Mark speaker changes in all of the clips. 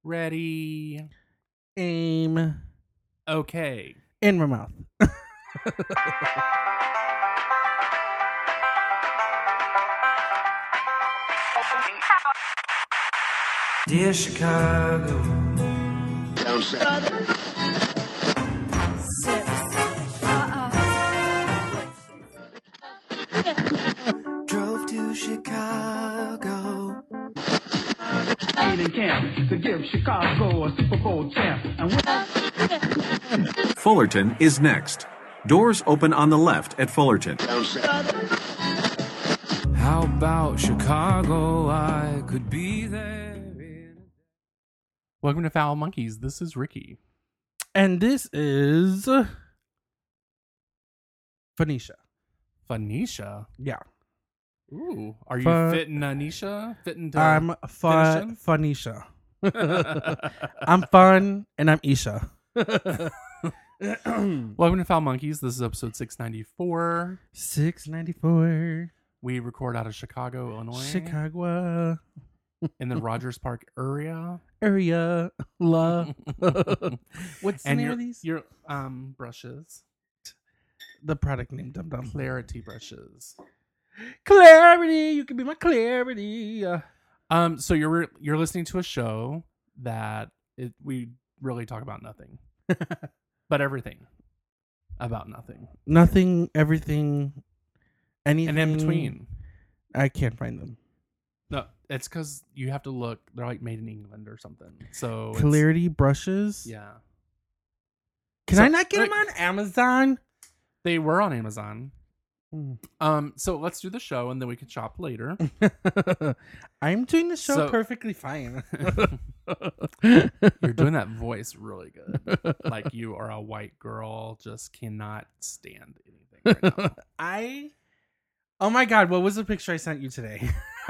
Speaker 1: Ready.
Speaker 2: Aim.
Speaker 1: Okay.
Speaker 2: In my mouth.
Speaker 3: Dear Chicago. Drove to Chicago.
Speaker 4: In camp to give Chicago a Super Bowl champ. And
Speaker 5: Fullerton is next. Doors open on the left at Fullerton.
Speaker 3: How about Chicago? I could be there.
Speaker 1: Welcome to Foul Monkeys. This is Ricky.
Speaker 2: And this is Phoenicia.
Speaker 1: Phoenicia?
Speaker 2: Yeah.
Speaker 1: Ooh. Are you
Speaker 2: Pho-
Speaker 1: fitting Anisha? Fitting to
Speaker 2: I'm
Speaker 1: finishing?
Speaker 2: Phoenicia. I'm fun and I'm Isha.
Speaker 1: Welcome to Foul Monkeys. This is episode 694.
Speaker 2: 694.
Speaker 1: We record out of Chicago, Illinois.
Speaker 2: Chicago
Speaker 1: In the Rogers Park area.
Speaker 2: area. La. What's the
Speaker 1: And
Speaker 2: name of these?
Speaker 1: your brushes.
Speaker 2: The product name, Dum Dum.
Speaker 1: Clarity brushes.
Speaker 2: Clarity. You can be my clarity.
Speaker 1: So you're listening to a show that we really talk about nothing. But everything about nothing.
Speaker 2: Nothing, everything, anything.
Speaker 1: And in between.
Speaker 2: I can't find them.
Speaker 1: No, it's because you have to look. They're like made in England or something. So
Speaker 2: Clarity brushes.
Speaker 1: Yeah.
Speaker 2: Can
Speaker 1: So-
Speaker 2: I not get them on Amazon?
Speaker 1: They were on Amazon.
Speaker 2: Mm.
Speaker 1: So let's do the show and then we can shop later.
Speaker 2: I'm doing the show
Speaker 1: So-
Speaker 2: perfectly fine.
Speaker 1: You're doing that voice really good. Like you are a white girl, just cannot stand anything right now.
Speaker 2: Oh my God, what was the picture I sent you today?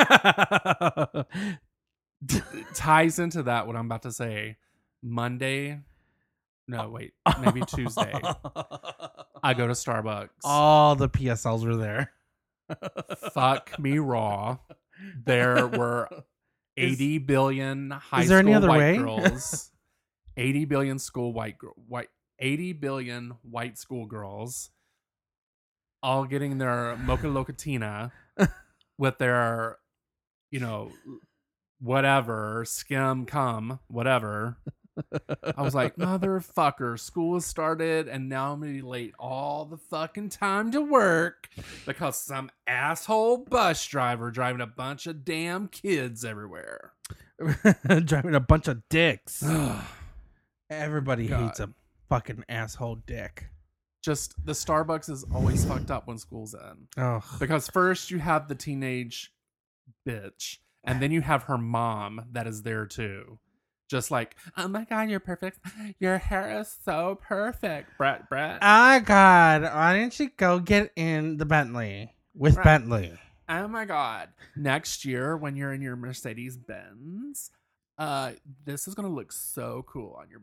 Speaker 1: Ties into that what I'm about to say. Monday. No, wait. Maybe Tuesday. I go to Starbucks.
Speaker 2: All the PSLs were there.
Speaker 1: Fuck me raw. There were 80 billion high
Speaker 2: is there
Speaker 1: school
Speaker 2: any other
Speaker 1: white
Speaker 2: way?
Speaker 1: girls. 80 billion school white 80 billion white school girls all getting their mocha locatina with their, whatever, skim cum, whatever. I was like, motherfucker, school has started and now I'm gonna be late all the fucking time to work because some asshole bus driver driving a bunch of damn kids everywhere.
Speaker 2: Driving a bunch of dicks. Everybody
Speaker 1: God.
Speaker 2: hates a fucking asshole dick.
Speaker 1: Just the Starbucks is always fucked up when school's in.
Speaker 2: Oh,
Speaker 1: Because first you have the teenage bitch and then you have her mom that is there too. Just like, oh my God, you're perfect. Your hair is so perfect, Brett.
Speaker 2: oh God! Why didn't you go get in the Bentley with
Speaker 1: Right.
Speaker 2: Bentley?
Speaker 1: Oh my God. Next year, when you're in your Mercedes Benz, this is going to look so cool on your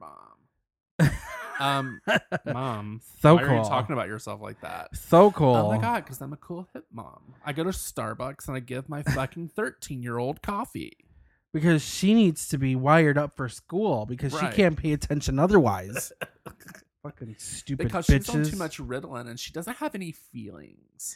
Speaker 1: mom. Mom,
Speaker 2: So
Speaker 1: why are you
Speaker 2: cool.
Speaker 1: talking about yourself like that?
Speaker 2: So cool.
Speaker 1: Oh my God, because I'm a cool hip mom. I go to Starbucks and I give my fucking 13-year-old coffee.
Speaker 2: Because she needs to be wired up for school because
Speaker 1: Right.
Speaker 2: she can't pay attention otherwise. Fucking stupid
Speaker 1: Because
Speaker 2: bitches.
Speaker 1: she's on too much Ritalin and she doesn't have any feelings.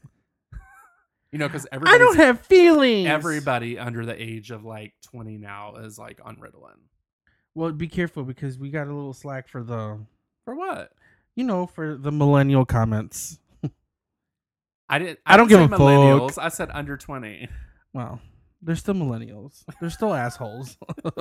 Speaker 1: Because
Speaker 2: I don't have feelings.
Speaker 1: everybody under the age of like 20 now is like on Ritalin.
Speaker 2: Well, be careful because we got a little slack for
Speaker 1: For what?
Speaker 2: for the millennial comments.
Speaker 1: I don't
Speaker 2: don't give
Speaker 1: say
Speaker 2: a fuck.
Speaker 1: millennials. I said under 20.
Speaker 2: Well, they're still millennials. They're still assholes.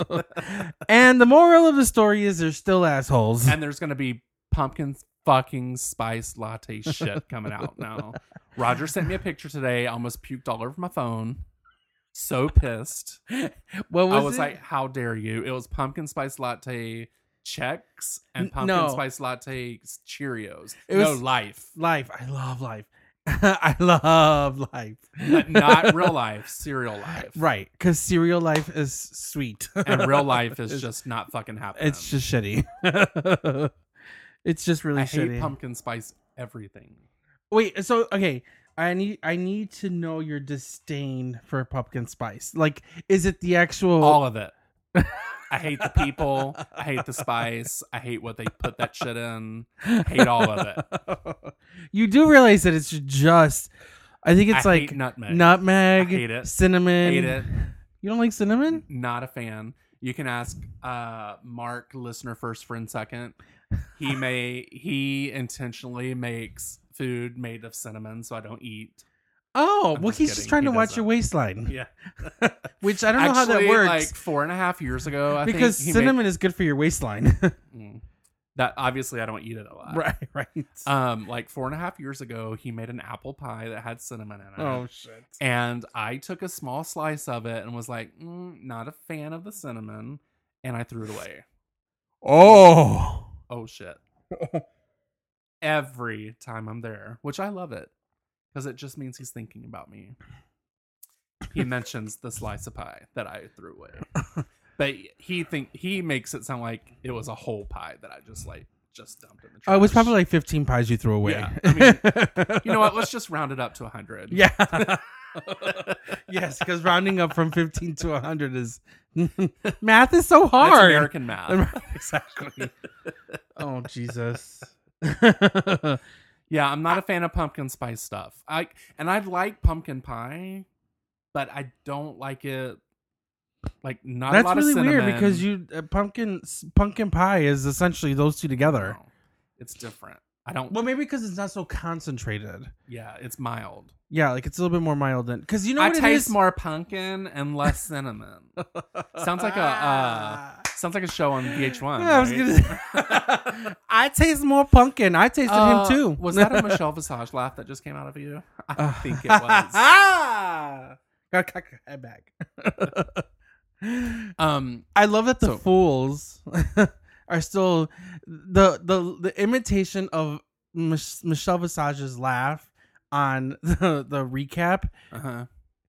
Speaker 2: And the moral of the story is they're still assholes.
Speaker 1: And there's going to be pumpkin fucking spice latte shit coming out now. Roger sent me a picture today. I almost puked all over my phone. So pissed.
Speaker 2: What was
Speaker 1: I was
Speaker 2: it?
Speaker 1: like, how dare you? It was pumpkin spice latte Chex and pumpkin
Speaker 2: no.
Speaker 1: spice latte Cheerios.
Speaker 2: It was-
Speaker 1: Life.
Speaker 2: Life. I love life. I love life.
Speaker 1: Not real life, cereal life.
Speaker 2: Right, because cereal life is sweet.
Speaker 1: And real life is just not fucking happening.
Speaker 2: It's just shitty. It's just really
Speaker 1: I hate
Speaker 2: shitty.
Speaker 1: pumpkin spice everything.
Speaker 2: Wait, so okay, I need to know your disdain for pumpkin spice. Like, is it the actual?
Speaker 1: All of it. I hate the people. I hate the spice. I hate what they put that shit in. I hate all of it.
Speaker 2: You do realize that it's just, I think it's
Speaker 1: I
Speaker 2: like
Speaker 1: hate nutmeg.
Speaker 2: nutmeg,
Speaker 1: I hate it.
Speaker 2: cinnamon.
Speaker 1: Hate it.
Speaker 2: You don't like cinnamon?
Speaker 1: Not a fan. You can ask Mark, listener first, friend second. He intentionally makes food made of cinnamon, so I don't eat.
Speaker 2: Oh,
Speaker 1: I'm
Speaker 2: well,
Speaker 1: just
Speaker 2: he's just
Speaker 1: kidding.
Speaker 2: trying
Speaker 1: He
Speaker 2: to watch your
Speaker 1: doesn't.
Speaker 2: waistline.
Speaker 1: Yeah.
Speaker 2: Which I don't know how that
Speaker 1: Actually,
Speaker 2: works.
Speaker 1: Like 4.5 years ago, I
Speaker 2: because
Speaker 1: think he
Speaker 2: cinnamon is good for your waistline.
Speaker 1: made, that obviously I don't eat it a lot.
Speaker 2: right.
Speaker 1: Like 4.5 years ago, he made an apple pie that had cinnamon in it.
Speaker 2: Oh, shit.
Speaker 1: And I took a small slice of it and was like, not a fan of the cinnamon, and I threw it away.
Speaker 2: Oh.
Speaker 1: Oh shit. Every time I'm there, which I love it because it just means he's thinking about me. He mentions the slice of pie that I threw away, but he makes it sound like it was a whole pie that I just dumped in the trash.
Speaker 2: Oh, it was probably like 15 pies you threw away.
Speaker 1: Yeah, I mean, you know what? Let's just round it up to 100.
Speaker 2: Yeah. Yes, because rounding up from 15 to 100 is math is so
Speaker 1: That's
Speaker 2: hard.
Speaker 1: American math.
Speaker 2: Exactly. Oh, Jesus.
Speaker 1: Yeah, I'm not a fan of pumpkin spice stuff. I like pumpkin pie, but I don't like it. Like not
Speaker 2: That's
Speaker 1: a lot
Speaker 2: really
Speaker 1: of cinnamon.
Speaker 2: weird because you pumpkin pie is essentially those two together.
Speaker 1: No, it's different. I don't.
Speaker 2: Well, maybe because it's not so concentrated.
Speaker 1: Yeah, it's mild.
Speaker 2: Yeah, like it's a little bit more mild than because you know
Speaker 1: I
Speaker 2: what it
Speaker 1: taste
Speaker 2: is?
Speaker 1: more pumpkin and less cinnamon. Sounds like a show on VH1.
Speaker 2: Yeah, I was
Speaker 1: right?
Speaker 2: gonna. I taste more pumpkin. I tasted him too.
Speaker 1: Was that a Michelle Visage laugh that just came out of you? I think it was.
Speaker 2: Gotta cock your head back.
Speaker 1: Um,
Speaker 2: I love that the
Speaker 1: So-
Speaker 2: fools are still the imitation of Michelle Visage's laugh on the recap.
Speaker 1: uh-huh.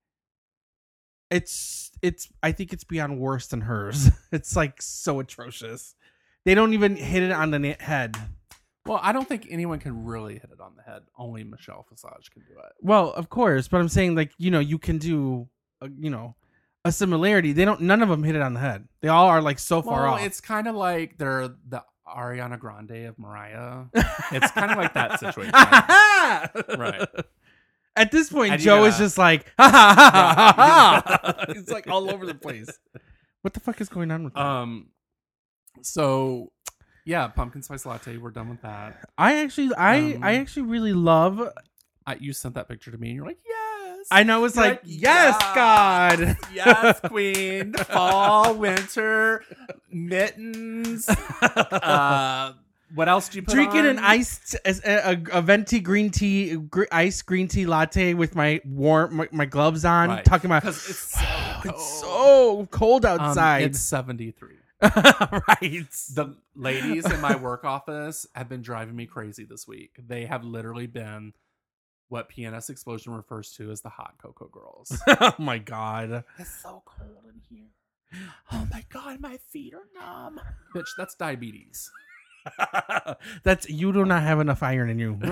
Speaker 2: It's I think it's beyond worse than hers. It's like so atrocious. They don't even hit it on the head.
Speaker 1: Well, I don't think anyone can really hit it on the head. Only Michelle Visage can do it.
Speaker 2: Well, of course, but I'm saying like you can do a similarity. None of them hit it on the head. They all are like so far
Speaker 1: Well,
Speaker 2: off.
Speaker 1: it's kind of like they're the Ariana Grande of Mariah. It's kind of like that situation. Right.
Speaker 2: At this point,
Speaker 1: And you
Speaker 2: Joe is
Speaker 1: gotta-
Speaker 2: just like, ha ha ha ha ha ha. It's like all over the place. What the fuck is going on with that?
Speaker 1: So yeah, pumpkin spice latte. We're done with that.
Speaker 2: I actually really love.
Speaker 1: You sent that picture to me, and you're like, yes.
Speaker 2: I know it's
Speaker 1: You're
Speaker 2: like, yes, God.
Speaker 1: Yes, queen. Fall, winter, mittens. What else do you put
Speaker 2: Drinking
Speaker 1: on?
Speaker 2: an iced a venti green tea, iced green tea latte with my gloves on,
Speaker 1: Right.
Speaker 2: talking about
Speaker 1: 'Cause it's so cold.
Speaker 2: it's so cold outside.
Speaker 1: It's 73.
Speaker 2: Right.
Speaker 1: The ladies in my work office have been driving me crazy this week. They have literally been what PNS Explosion refers to as the hot cocoa girls.
Speaker 2: Oh my God.
Speaker 1: It's so cold in here. Oh my God, my feet are numb. Bitch, that's diabetes.
Speaker 2: That's you do not have enough iron in you.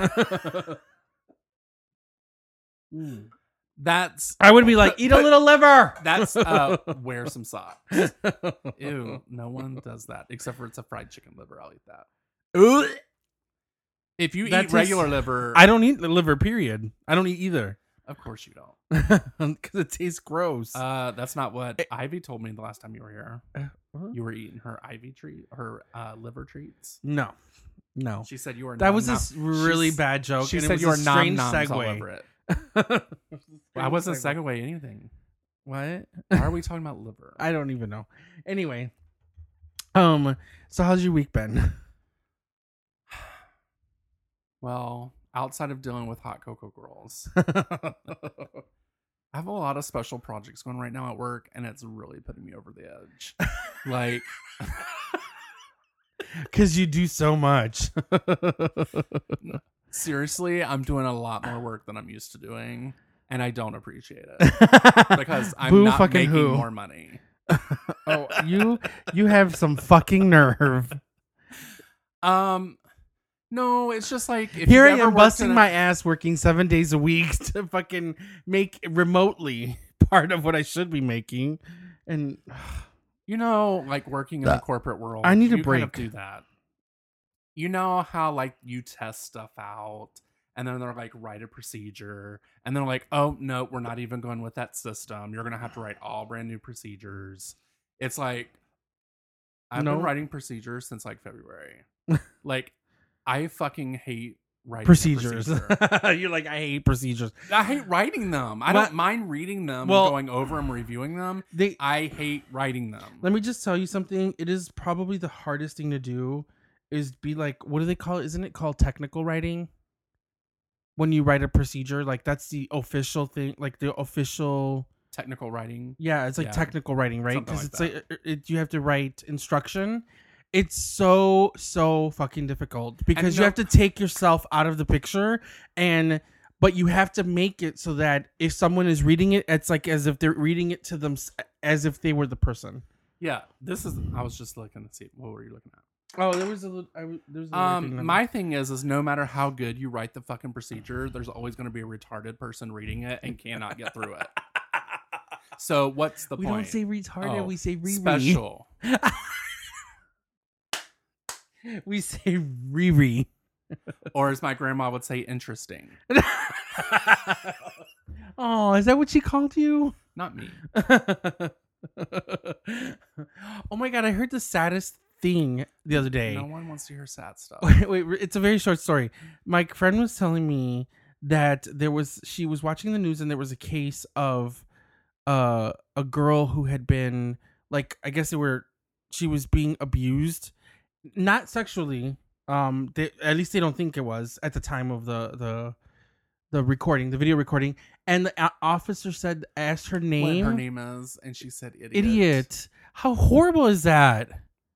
Speaker 1: That's
Speaker 2: I would be like, eat a little liver.
Speaker 1: That's wear some socks. Ew, no one does that except for it's a fried chicken liver. I'll eat that. If you
Speaker 2: That
Speaker 1: eat regular
Speaker 2: tastes-
Speaker 1: liver,
Speaker 2: I don't eat the liver. Period. I don't eat either
Speaker 1: of course you don't.
Speaker 2: because it tastes gross.
Speaker 1: That's not what Ivy told me the last time you were here.
Speaker 2: What?
Speaker 1: You were eating her Ivy treat, her liver treats.
Speaker 2: No.
Speaker 1: She said you were.
Speaker 2: That was a
Speaker 1: nom-nom.
Speaker 2: really
Speaker 1: She's-
Speaker 2: bad joke.
Speaker 1: She
Speaker 2: and
Speaker 1: said
Speaker 2: it was
Speaker 1: you were
Speaker 2: a strange
Speaker 1: nom-noms all
Speaker 2: segue.
Speaker 1: over it. I wasn't segue anything.
Speaker 2: What?
Speaker 1: Why are we talking about liver?
Speaker 2: I don't even know. Anyway, so how's your week been?
Speaker 1: Well, outside of dealing with hot cocoa girls, I have a lot of special projects going right now at work, and it's really putting me over the edge. Like,
Speaker 2: Because you do so much.
Speaker 1: seriously, I'm doing a lot more work than I'm used to doing, and I don't appreciate it because I'm
Speaker 2: Boo
Speaker 1: not
Speaker 2: fucking
Speaker 1: making
Speaker 2: who.
Speaker 1: more money.
Speaker 2: Oh, you have some fucking nerve.
Speaker 1: No, it's just like if
Speaker 2: Here I
Speaker 1: you've ever
Speaker 2: am
Speaker 1: worked
Speaker 2: busting
Speaker 1: in a-
Speaker 2: my ass working 7 days a week to fucking make remotely part of what I should be making. And
Speaker 1: You know, like working in the corporate world,
Speaker 2: I need a
Speaker 1: you kind of
Speaker 2: break.
Speaker 1: do that. You know how like you test stuff out, and then they're like write a procedure, and they're like, oh no, we're not even going with that system. You're gonna have to write all brand new procedures. It's like I've
Speaker 2: No.
Speaker 1: been writing procedures since like February. Like I fucking hate writing a
Speaker 2: Procedures.
Speaker 1: procedure.
Speaker 2: You're like, I hate procedures.
Speaker 1: I hate writing them. I
Speaker 2: But-
Speaker 1: don't mind reading them
Speaker 2: Well-
Speaker 1: and going over them, reviewing them.
Speaker 2: They
Speaker 1: I hate writing them.
Speaker 2: Let me just tell you something. It is probably the hardest thing to do is be like, what do they call it? Isn't it called technical writing? When you write a procedure, like that's the official thing, like the official.
Speaker 1: Technical writing.
Speaker 2: Yeah, it's like
Speaker 1: Yeah.
Speaker 2: technical writing, right?
Speaker 1: Something
Speaker 2: Because
Speaker 1: like
Speaker 2: it's like you have to write instruction. It's so fucking difficult because you
Speaker 1: no-
Speaker 2: have to take yourself out of the picture but you have to make it so that if someone is reading it, it's like as if they're reading it to them as if they were the person.
Speaker 1: Yeah, this is. I was just looking to see. What were you looking at?
Speaker 2: Oh, there was a little. There's a little thing
Speaker 1: My thing is no matter how good you write the fucking procedure, there's always going to be a retarded person reading it and cannot get through it. So what's the
Speaker 2: we
Speaker 1: point?
Speaker 2: don't say retarded.
Speaker 1: Oh,
Speaker 2: We say Riri.
Speaker 1: special.
Speaker 2: We say Riri.
Speaker 1: Or as my grandma would say, interesting.
Speaker 2: Oh, is that what she called you?
Speaker 1: Not me.
Speaker 2: Oh my god, I heard the saddest thing the other day.
Speaker 1: No one wants to hear sad stuff.
Speaker 2: Wait, it's a very short story. My friend was telling me that she was watching the news and there was a case of a girl who had been like, I guess she was being abused, not sexually. At least they don't think it was at the time of the recording, the video recording, and the officer asked her
Speaker 1: What
Speaker 2: name.
Speaker 1: her name is, and she said idiot.
Speaker 2: Idiot. How horrible is that?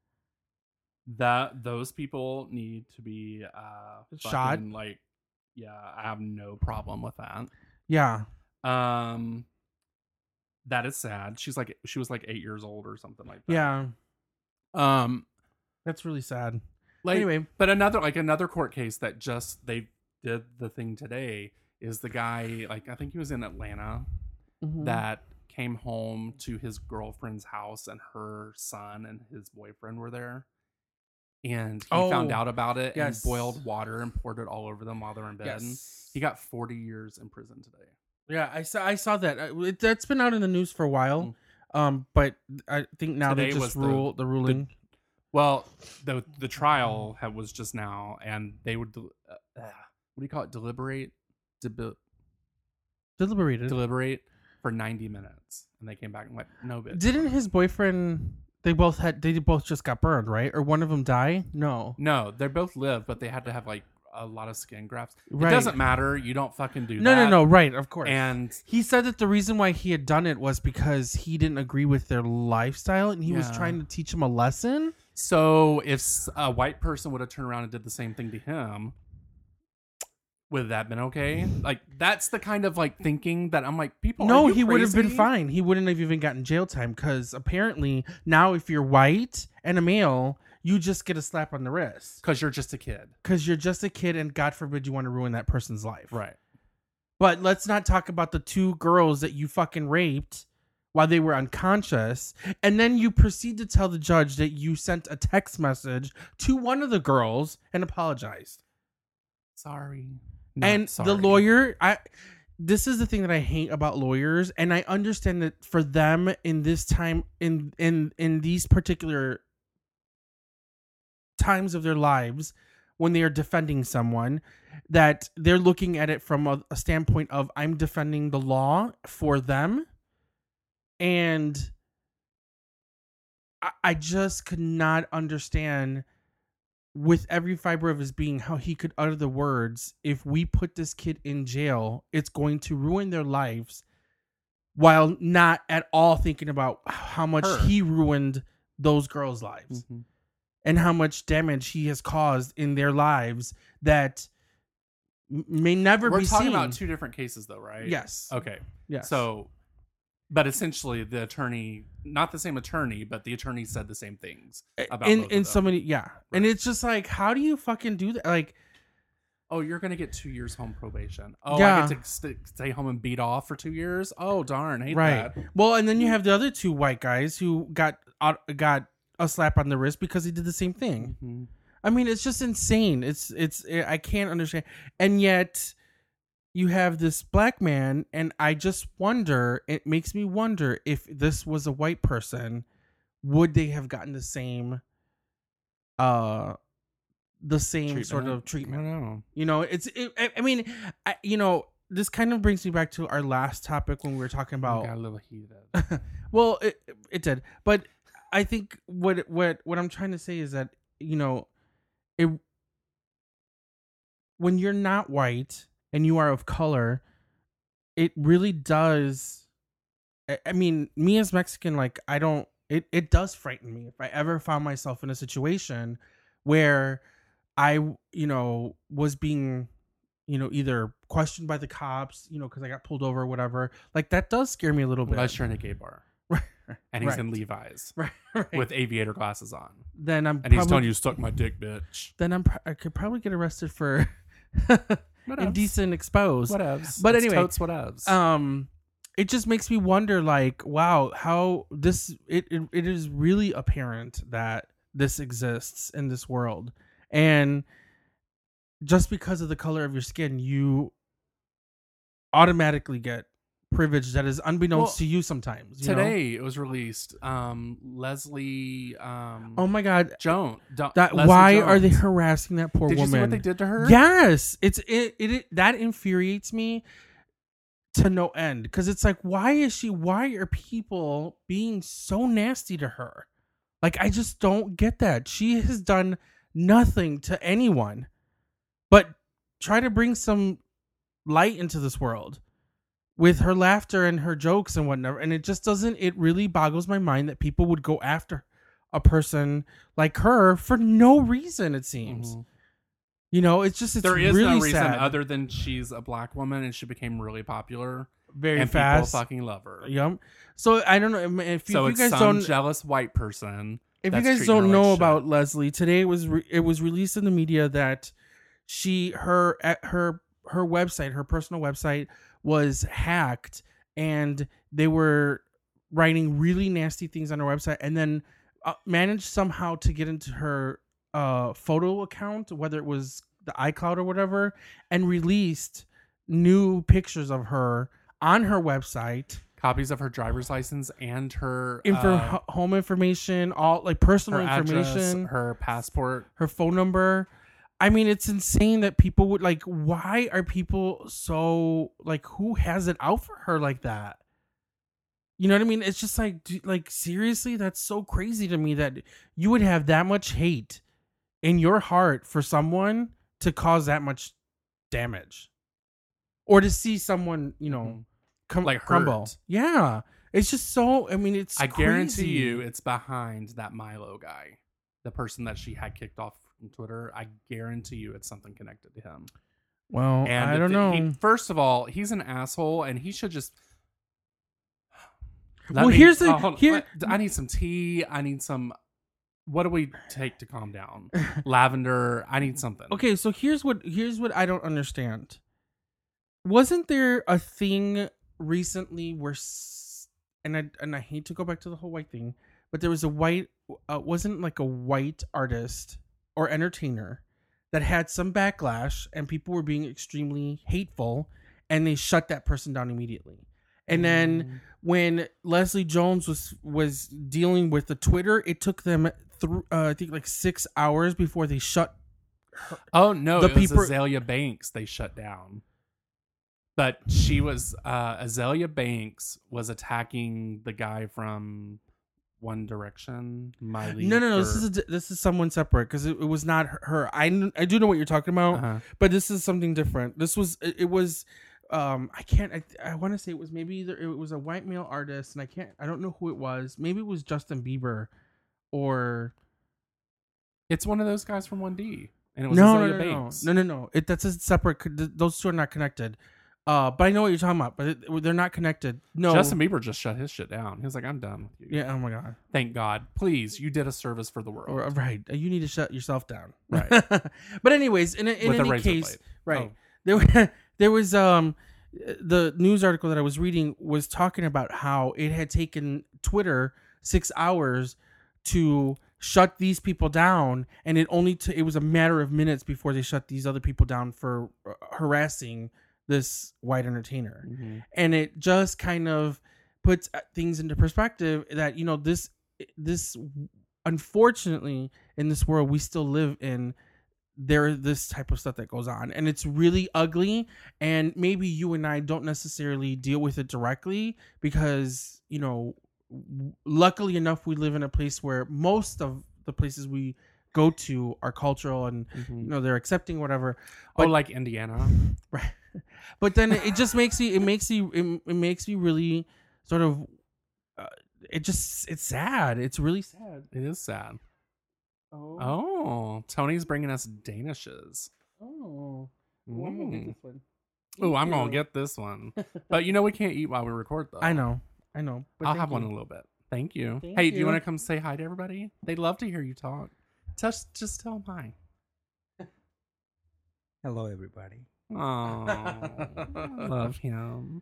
Speaker 1: That those people need to be
Speaker 2: Shot?
Speaker 1: fucking, like, yeah, I have no problem with that.
Speaker 2: Yeah.
Speaker 1: That is sad. She was like 8 years old or something like that.
Speaker 2: Yeah. That's really sad.
Speaker 1: Like,
Speaker 2: Anyway.
Speaker 1: but another court case that just they did the thing today is the guy, like, I think he was in Atlanta,
Speaker 2: Mhm.
Speaker 1: that came home to his girlfriend's house and her son and his boyfriend were there. And he found out about it
Speaker 2: yes.
Speaker 1: and boiled water and poured it all over them while they're in bed.
Speaker 2: Yes.
Speaker 1: He got 40 years in prison today.
Speaker 2: Yeah, I saw that. That's been out in the news for a while. But I think now
Speaker 1: Today
Speaker 2: they
Speaker 1: was
Speaker 2: just the ruling.
Speaker 1: Well, the trial was just now, and they would what do you call it? Deliberate for 90 minutes, and they came back and went, no bitch.
Speaker 2: Didn't his boyfriend? They both just got burned, right? Or one of them die? No.
Speaker 1: No, they both lived, but they had to have like a lot of skin grafts.
Speaker 2: Right.
Speaker 1: It doesn't matter. You don't fucking do
Speaker 2: No,
Speaker 1: that.
Speaker 2: no, right, of course.
Speaker 1: And
Speaker 2: he said that the reason why he had done it was because he didn't agree with their lifestyle and he was
Speaker 1: Yeah.
Speaker 2: trying to teach him a lesson.
Speaker 1: so if a white person would have turned around and did the same thing to him, would that been okay? Like, that's the kind of like thinking that I'm like, people.
Speaker 2: No,
Speaker 1: are you
Speaker 2: he would have been
Speaker 1: crazy?
Speaker 2: fine. He wouldn't have even gotten jail time because apparently now if you're white and a male, you just get a slap on the wrist
Speaker 1: Because you're just a kid.
Speaker 2: because you're just a kid and God forbid you want to ruin that person's life.
Speaker 1: Right.
Speaker 2: But let's not talk about the two girls that you fucking raped while they were unconscious. And then you proceed to tell the judge that you sent a text message to one of the girls and apologized.
Speaker 1: Sorry.
Speaker 2: And the lawyer, this is the thing that I hate about lawyers, and I understand that for them in this time, in these particular times of their lives, when they are defending someone, that they're looking at it from a standpoint of I'm defending the law for them, and I just could not understand with every fiber of his being how he could utter the words, if we put this kid in jail, it's going to ruin their lives, while not at all thinking about how much
Speaker 1: Her.
Speaker 2: he ruined those girls' lives
Speaker 1: Mhm.
Speaker 2: and how much damage he has caused in their lives that may never
Speaker 1: We're
Speaker 2: be
Speaker 1: talking
Speaker 2: seen.
Speaker 1: about two different cases, though, right?
Speaker 2: Yes.
Speaker 1: Okay.
Speaker 2: Yes.
Speaker 1: So, but essentially, the attorney, not the same attorney, but the attorney said the same things about both
Speaker 2: in
Speaker 1: of
Speaker 2: so
Speaker 1: them.
Speaker 2: many, yeah. And it's just like, how do you fucking do that? Like,
Speaker 1: Oh, you're gonna get 2 years home probation. Oh,
Speaker 2: Yeah.
Speaker 1: I get to stay home and beat off for 2 years. Oh, darn, hate
Speaker 2: Right.
Speaker 1: that.
Speaker 2: Well, and then you have the other 2 white guys who got a slap on the wrist because he did the same thing.
Speaker 1: Mhm.
Speaker 2: I mean, it's just insane. It's I can't understand. And yet you have this black man, and I just wonder, it makes me wonder if this was a white person, would they have gotten the same sort of
Speaker 1: I
Speaker 2: treatment?
Speaker 1: don't know.
Speaker 2: You know, I mean, this kind of brings me back to our last topic when we were talking about
Speaker 1: Got a little heated.
Speaker 2: well, it did, but I think what I'm trying to say is that, you know, when you're not white and you are of color, it really does. I mean, me as Mexican, like, I don't. It does frighten me if I ever found myself in a situation where I, was being, either questioned by the cops, because I got pulled over or whatever. Like, that does scare me a little bit.
Speaker 1: Unless you're in a gay bar. And he's in Levi's
Speaker 2: right.
Speaker 1: with aviator glasses on.
Speaker 2: Then
Speaker 1: he's telling you, suck my dick, bitch.
Speaker 2: Then I could probably get arrested for indecent expose.
Speaker 1: Whatevs.
Speaker 2: But
Speaker 1: It's
Speaker 2: anyway,
Speaker 1: totes whatevs.
Speaker 2: It just makes me wonder, like, wow, how it is really apparent that this exists in this world. And just because of the color of your skin, you automatically get privilege that is unbeknownst to you sometimes.
Speaker 1: Today it was released. Leslie.
Speaker 2: Oh my God,
Speaker 1: Jones.
Speaker 2: Why are they harassing that poor woman?
Speaker 1: Did you see what they did to her?
Speaker 2: Yes, it that infuriates me to no end, because it's like, why are people being so nasty to her? Like, I just don't get that. She has done nothing to anyone but try to bring some light into this world with her laughter and her jokes and whatnot. And it really boggles my mind that people would go after a person like her for no reason, it seems.
Speaker 1: Mm-hmm.
Speaker 2: There is
Speaker 1: really
Speaker 2: no
Speaker 1: reason
Speaker 2: sad.
Speaker 1: other than she's a black woman and she became really popular.
Speaker 2: Very
Speaker 1: and
Speaker 2: fast.
Speaker 1: People fucking love her.
Speaker 2: Yep. So I don't know if you
Speaker 1: it's
Speaker 2: guys
Speaker 1: some
Speaker 2: don't
Speaker 1: jealous white person.
Speaker 2: If you guys don't know about Leslie, today it was released in the media that her website, her personal website, was hacked, and they were writing really nasty things on her website, and then managed somehow to get into her photo account, whether it was the iCloud or whatever, and released new pictures of her on her website.
Speaker 1: Copies of her driver's license and her
Speaker 2: home information, all like personal
Speaker 1: her
Speaker 2: information,
Speaker 1: address, her passport,
Speaker 2: her phone number. I mean, it's insane that people would like. Why are people so like? Who has it out for her like that? You know what I mean? It's just like seriously, that's so crazy to me that you would have that much hate in your heart for someone to cause that much damage, or to see someone, crumble.
Speaker 1: hurt.
Speaker 2: Yeah, it's just so. I mean, it's.
Speaker 1: I
Speaker 2: crazy.
Speaker 1: guarantee you, it's behind that Milo guy, the person that she had kicked off from Twitter. I guarantee you, it's something connected to him.
Speaker 2: Well,
Speaker 1: and
Speaker 2: I don't know.
Speaker 1: First of all, he's an asshole, and he should just.
Speaker 2: I
Speaker 1: need some tea. I need some. What do we take to calm down? Lavender. I need something.
Speaker 2: Okay, so here's what I don't understand. Wasn't there a thing recently where, and I hate to go back to the whole white thing, but there was a white, wasn't like a white artist or entertainer that had some backlash, and people were being extremely hateful, and they shut that person down immediately. And then when Leslie Jones was dealing with the Twitter, it took them I think like 6 hours before they shut her.
Speaker 1: Oh no, it was Azalea Banks they shut down. But she was Azalea Banks was attacking the guy from One Direction. Miley.
Speaker 2: No. This is someone separate, because it was not her. I do know what you're talking about, but this is something different. This was it was. I want to say it was maybe it was a white male artist, and I don't know who it was. Maybe it was Justin Bieber, or
Speaker 1: it's one of those guys from 1D, and it was Azalea Banks.
Speaker 2: No. That's a separate. Those two are not connected. But I know what you're talking about, but they're not connected. No,
Speaker 1: Justin Bieber just shut his shit down. He was like, "I'm done with you."
Speaker 2: Yeah. Oh my God.
Speaker 1: Thank God. Please, you did a service for the world.
Speaker 2: Right. You need to shut yourself down.
Speaker 1: Right.
Speaker 2: But anyways, in any case, Right.
Speaker 1: Oh.
Speaker 2: There was the news article that I was reading was talking about how it had taken Twitter 6 hours to shut these people down, and it was a matter of minutes before they shut these other people down for harassing this white entertainer.
Speaker 1: Mm-hmm.
Speaker 2: And it just kind of puts things into perspective that, you know, this unfortunately in this world we still live in, there is this type of stuff that goes on, and it's really ugly. And maybe you and I don't necessarily deal with it directly because, you know, luckily enough we live in a place where most of the places we go to are cultural and you know, they're accepting whatever. But,
Speaker 1: like Indiana.
Speaker 2: right. But then it just makes you really sort of it's sad. It's really sad.
Speaker 1: It is sad.
Speaker 2: Oh.
Speaker 1: Oh, Tony's bringing us Danishes.
Speaker 2: Oh. Well, I'm gonna get this one.
Speaker 1: Oh, I'm going
Speaker 2: you.
Speaker 1: to get this one. But you know we can't eat while we record, though.
Speaker 2: I know. But
Speaker 1: I'll
Speaker 2: thank
Speaker 1: have one
Speaker 2: you.
Speaker 1: in a little bit. Thank you.
Speaker 2: Thank
Speaker 1: Hey, do you
Speaker 2: you.
Speaker 1: want to come say hi to everybody? They'd love to hear you talk. Just tell them hi.
Speaker 6: Hello, everybody.
Speaker 1: Oh, love him.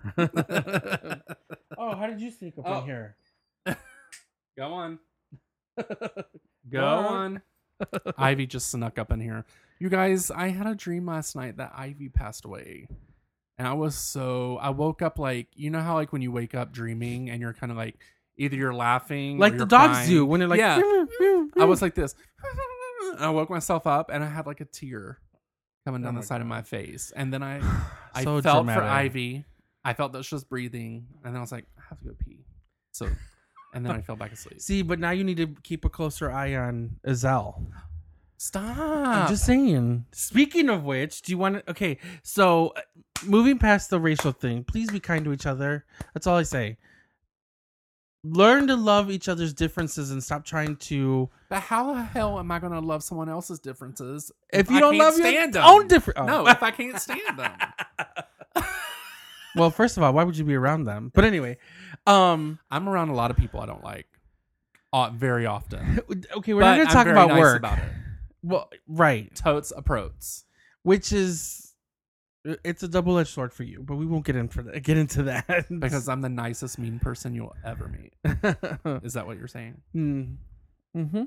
Speaker 2: Oh, how did you sneak up
Speaker 1: Oh.
Speaker 2: in here?
Speaker 1: Go on. Go on. Ivy just snuck up in here. You guys, I had a dream last night that Ivy passed away. And I woke up like, you know how like when you wake up dreaming and you're kind of like, either you're laughing
Speaker 2: Like
Speaker 1: or
Speaker 2: the
Speaker 1: you're
Speaker 2: dogs
Speaker 1: crying.
Speaker 2: do when they're like,
Speaker 1: yeah. I was like this. And I woke myself up and I had like a tear coming down the side of my face. And then I
Speaker 2: So
Speaker 1: felt
Speaker 2: dramatic.
Speaker 1: for Ivy. I felt that she was breathing. And then I was like, I have to go pee. So, and then I fell back asleep.
Speaker 2: See, but now you need to keep a closer eye on Azelle.
Speaker 1: Stop.
Speaker 2: I'm just saying. Speaking of which, do you want to? Okay, so moving past the racial thing, please be kind to each other. That's all I say. Learn to love each other's differences and stop trying to.
Speaker 1: But how the hell am I going to love someone else's differences
Speaker 2: If you
Speaker 1: I
Speaker 2: don't
Speaker 1: can't
Speaker 2: love your
Speaker 1: stand them?
Speaker 2: own different.
Speaker 1: No, if I can't stand them.
Speaker 2: Well, first of all, why would you be around them? But anyway,
Speaker 1: I'm around a lot of people I don't like very often.
Speaker 2: okay, we're
Speaker 1: But
Speaker 2: not going
Speaker 1: I'm
Speaker 2: to talk
Speaker 1: very
Speaker 2: about
Speaker 1: nice
Speaker 2: work.
Speaker 1: about it.
Speaker 2: Well, right,
Speaker 1: Totes approach.
Speaker 2: which is it's a double-edged sword for you, but we won't get into that
Speaker 1: Because I'm the nicest mean person you'll ever meet. Is that what you're saying?
Speaker 2: Mm-hmm.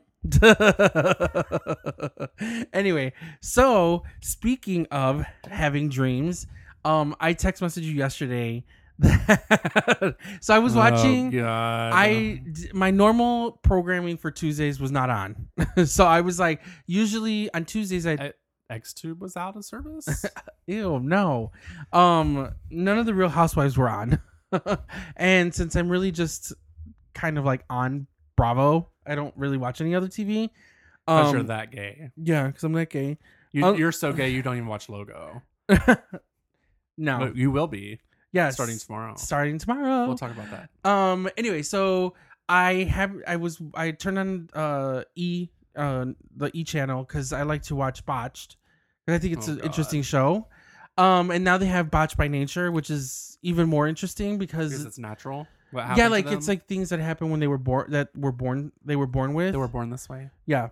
Speaker 2: Anyway, so speaking of having dreams, I text messaged you yesterday. So I was watching.
Speaker 1: Oh, God.
Speaker 2: My normal programming for Tuesdays was not on. So I was like, usually on Tuesdays
Speaker 1: Xtube was out of service?
Speaker 2: ew, no. None of the Real Housewives were on. And since I'm really just kind of like on Bravo, I don't really watch any other TV.
Speaker 1: Because you're that gay.
Speaker 2: Yeah, because I'm that gay.
Speaker 1: You're so gay you don't even watch Logo.
Speaker 2: No.
Speaker 1: But you will be.
Speaker 2: Yes.
Speaker 1: Starting tomorrow.
Speaker 2: Starting tomorrow.
Speaker 1: We'll talk about that.
Speaker 2: Anyway, so I turned on the E channel because I like to watch Botched. And I think it's an interesting show. And now they have Botched by Nature, which is even more interesting because
Speaker 1: it's natural. What happened
Speaker 2: yeah,
Speaker 1: to
Speaker 2: like
Speaker 1: them?
Speaker 2: it's like things that happen when they were born they were born with.
Speaker 1: They were born this way.
Speaker 2: Yeah.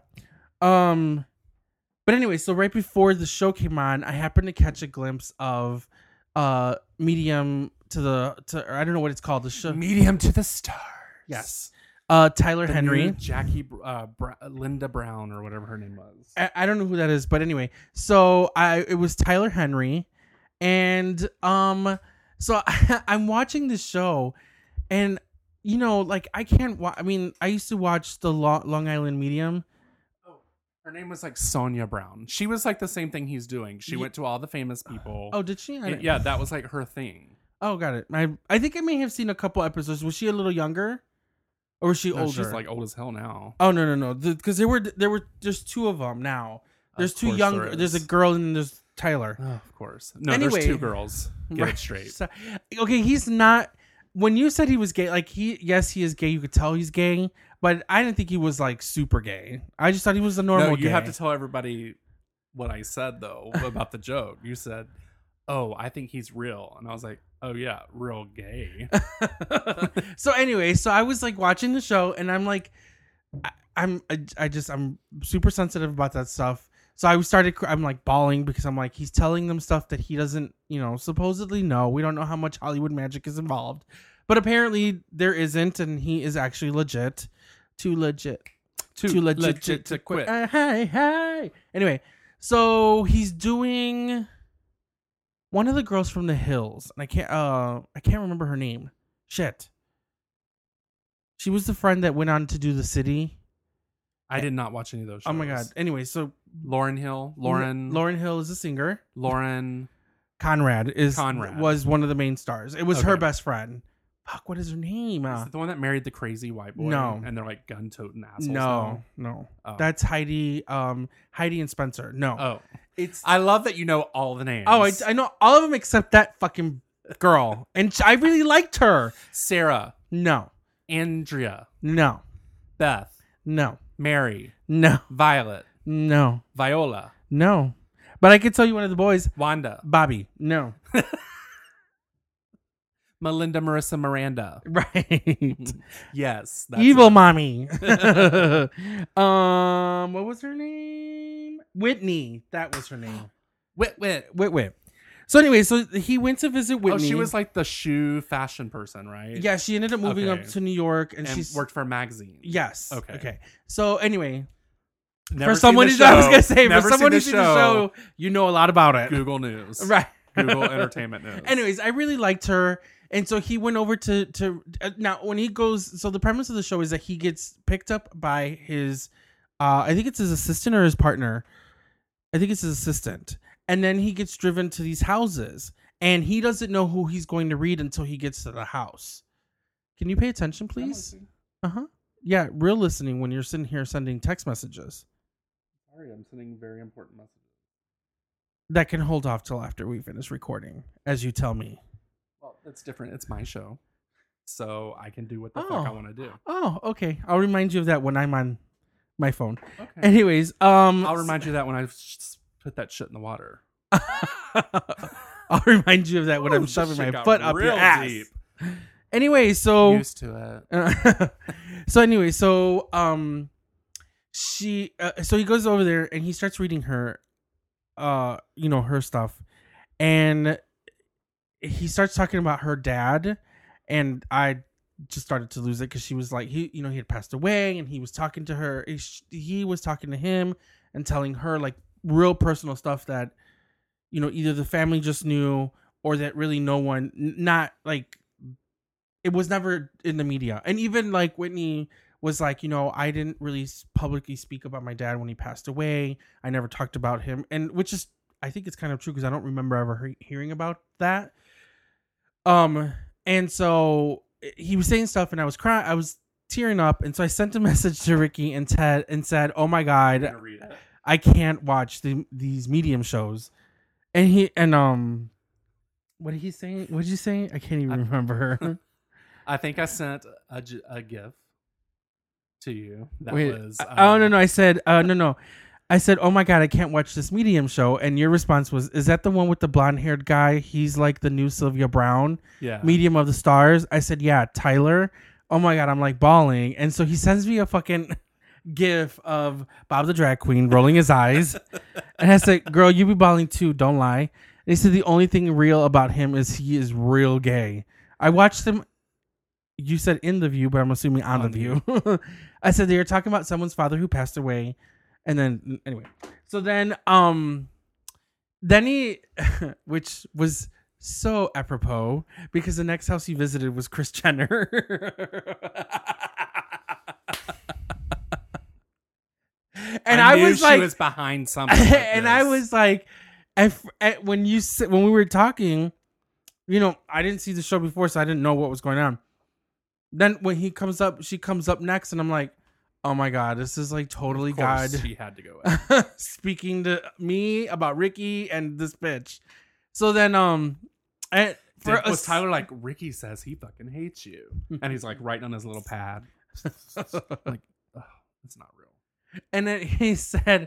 Speaker 2: But anyway, so right before the show came on, I happened to catch a glimpse of Medium to I don't know what it's called, the show.
Speaker 1: Medium to the stars.
Speaker 2: Yes. Tyler
Speaker 1: The
Speaker 2: Henry.
Speaker 1: new Jackie Linda Brown or whatever her name was.
Speaker 2: I don't know who that is, but anyway, so it was Tyler Henry, and so I'm watching this show, and you know, like I can't. I mean, I used to watch the Long Island Medium.
Speaker 1: Her name was like Sonia Brown. She was like the same thing he's doing. She went to all the famous people.
Speaker 2: Oh, did she?
Speaker 1: Yeah, that was like her thing.
Speaker 2: Oh, got it. I think I may have seen a couple episodes. Was she a little younger, or was she
Speaker 1: No,
Speaker 2: older?
Speaker 1: she's like old as hell now.
Speaker 2: Oh no, because there's two of them now. There's two
Speaker 1: course
Speaker 2: younger.
Speaker 1: there
Speaker 2: There's a
Speaker 1: is.
Speaker 2: girl and there's Tyler.
Speaker 1: Oh, of course. No,
Speaker 2: Anyway.
Speaker 1: there's two girls. Get
Speaker 2: Right.
Speaker 1: it straight.
Speaker 2: So- okay, he's not. When you said he was gay, like he is gay. You could tell he's gay, but I didn't think he was like super gay. I just thought he was a normal
Speaker 1: No,
Speaker 2: gay.
Speaker 1: you have to tell everybody what I said though about the joke. You said, "Oh, I think he's real," and I was like, "Oh yeah, real gay."
Speaker 2: So anyway, so I was like watching the show, and I'm like, I'm super sensitive about that stuff. So I'm like bawling because I'm like, he's telling them stuff that he doesn't, supposedly know. We don't know how much Hollywood magic is involved, but apparently there isn't, and he is actually legit. Too legit to quit. Hey. Anyway, so he's doing one of the girls from The Hills, and I can't remember her name. Shit. She was the friend that went on to do The City.
Speaker 1: I did not watch any of those shows.
Speaker 2: Oh my god. Anyway, so
Speaker 1: Lauren Hill
Speaker 2: is a singer.
Speaker 1: Lauren
Speaker 2: Conrad was one of the main stars. It was her best friend. Fuck, what is her name?
Speaker 1: Is it the one that married the crazy white boy?
Speaker 2: No.
Speaker 1: And they're like gun-toting assholes.
Speaker 2: No.
Speaker 1: Oh.
Speaker 2: That's Heidi and Spencer. No.
Speaker 1: Oh.
Speaker 2: It's
Speaker 1: I love that you know all the names.
Speaker 2: Oh, I know all of them except that fucking girl. And I really liked her.
Speaker 1: Sarah.
Speaker 2: No.
Speaker 1: Andrea.
Speaker 2: No.
Speaker 1: Beth.
Speaker 2: No.
Speaker 1: Mary.
Speaker 2: No.
Speaker 1: Violet.
Speaker 2: No.
Speaker 1: Viola.
Speaker 2: No. But I could tell you one of the boys.
Speaker 1: Wanda.
Speaker 2: Bobby. No.
Speaker 1: Melinda Marissa Miranda.
Speaker 2: Right.
Speaker 1: Yes. That's
Speaker 2: Evil
Speaker 1: it.
Speaker 2: mommy. What was her name? Whitney. That was her name.
Speaker 1: Whit.
Speaker 2: So anyway, so he went to visit Whitney.
Speaker 1: Oh, she was like the shoe fashion person, right?
Speaker 2: Yeah, she ended up moving up to New York, and she's
Speaker 1: worked for a magazine.
Speaker 2: Yes.
Speaker 1: Okay.
Speaker 2: So anyway,
Speaker 1: Never
Speaker 2: for someone who's
Speaker 1: seen the
Speaker 2: show, you know a lot about it.
Speaker 1: Google News,
Speaker 2: right?
Speaker 1: Google Entertainment News.
Speaker 2: Anyways, I really liked her, and so he went over to now when he goes. So the premise of the show is that he gets picked up by his, I think it's his assistant or his partner. I think it's his assistant. And then he gets driven to these houses, and he doesn't know who he's going to read until he gets to the house. Can you pay attention, please? Yeah, real listening when you're sitting here sending text messages.
Speaker 1: Sorry, I'm sending very important messages.
Speaker 2: That can hold off till after we finish recording, as you tell me.
Speaker 1: Well, that's different. It's my show, so I can do what the fuck I want to do.
Speaker 2: Oh, okay. I'll remind you of that when I'm on my phone.
Speaker 1: Okay.
Speaker 2: Anyways,
Speaker 1: I'll remind you that when I put that shit in the water.
Speaker 2: I'll remind you of that when I'm shoving my foot up your ass.
Speaker 1: Deep.
Speaker 2: Anyway, so
Speaker 1: Used to it.
Speaker 2: so he goes over there and he starts reading her, her stuff, and he starts talking about her dad, and I just started to lose it because she was like, he had passed away, and he was talking to her. He was talking to him and telling her like real personal stuff that, either the family just knew or that really no one, not like, it was never in the media. And even like Whitney was like, I didn't really publicly speak about my dad when he passed away. I never talked about him. And which is, I think it's kind of true because I don't remember ever hearing about that. And so he was saying stuff and I was crying. I was tearing up. And so I sent a message to Ricky and Ted and said, oh my God, I can't watch these medium shows. And what did he say? What did you say? I can't even remember.
Speaker 1: I think I sent a gift to you. That
Speaker 2: Wait,
Speaker 1: was.
Speaker 2: no. I said, no. I said, oh my God, I can't watch this medium show. And your response was, is that the one with the blonde haired guy? He's like the new Sylvia Brown.
Speaker 1: Yeah.
Speaker 2: Medium of the Stars. I said, yeah, Tyler. Oh my God, I'm like bawling. And so he sends me a fucking gif of Bob the drag queen rolling his eyes. And I said, girl, you be bawling too. Don't lie. And he said, the only thing real about him is he is real gay. I watched him. You said in The View, but I'm assuming on The View. I said they were talking about someone's father who passed away. And then, anyway. So then he, which was so apropos, because the next house he visited was Kris Jenner. And I was like,
Speaker 1: she was behind something.
Speaker 2: And I was like, when we were talking, I didn't see the show before, so I didn't know what was going on. Then when she comes up next, and I'm like, oh my God, this is like totally God.
Speaker 1: She had to go
Speaker 2: speaking to me about Ricky and this bitch. So then,
Speaker 1: was Tyler like, Ricky says he fucking hates you, and he's like writing on his little pad, like, oh, that's not real.
Speaker 2: And then he said,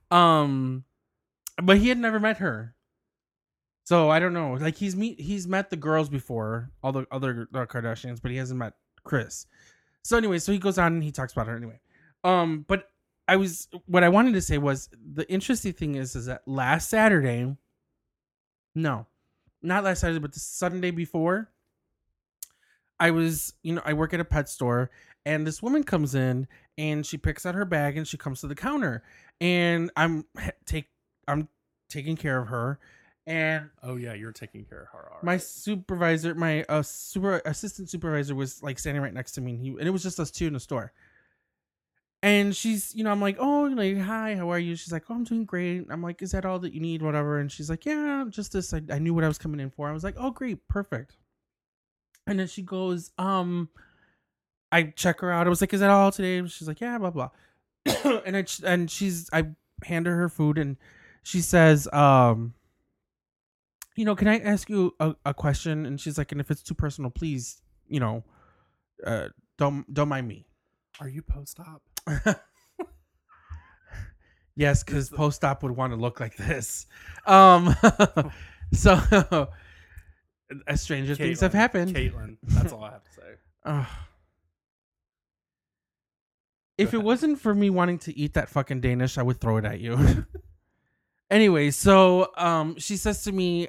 Speaker 2: but he had never met her. So I don't know. Like he's met the girls before, all the other Kardashians, but he hasn't met Kris. So anyway, so he goes on and he talks about her anyway. But what I wanted to say was the interesting thing is that last Saturday, no, not last Saturday, but the Sunday before, I was, I work at a pet store, and this woman comes in and she picks out her bag and she comes to the counter, and I'm taking care of her. And
Speaker 1: oh yeah, you're taking care of her.
Speaker 2: My supervisor, my assistant supervisor, was like standing right next to me, and it was just us two in the store. And she's, I'm like, oh, like, hi, how are you? She's like, oh, I'm doing great. I'm like, is that all that you need, whatever? And she's like, yeah, just this. I knew what I was coming in for. I was like, oh, great, perfect. And then she goes, I check her out. I was like, is that all today? She's like, yeah, blah blah. and I hand her food, and she says, can I ask you a question? And she's like, and if it's too personal, please, don't mind me.
Speaker 1: Are you post-op?
Speaker 2: Yes, because post-op would want to look like this. So stranger things have happened.
Speaker 1: Caitlin, that's all I have to say.
Speaker 2: If it wasn't for me wanting to eat that fucking Danish, I would throw it at you. Anyway, so she says to me,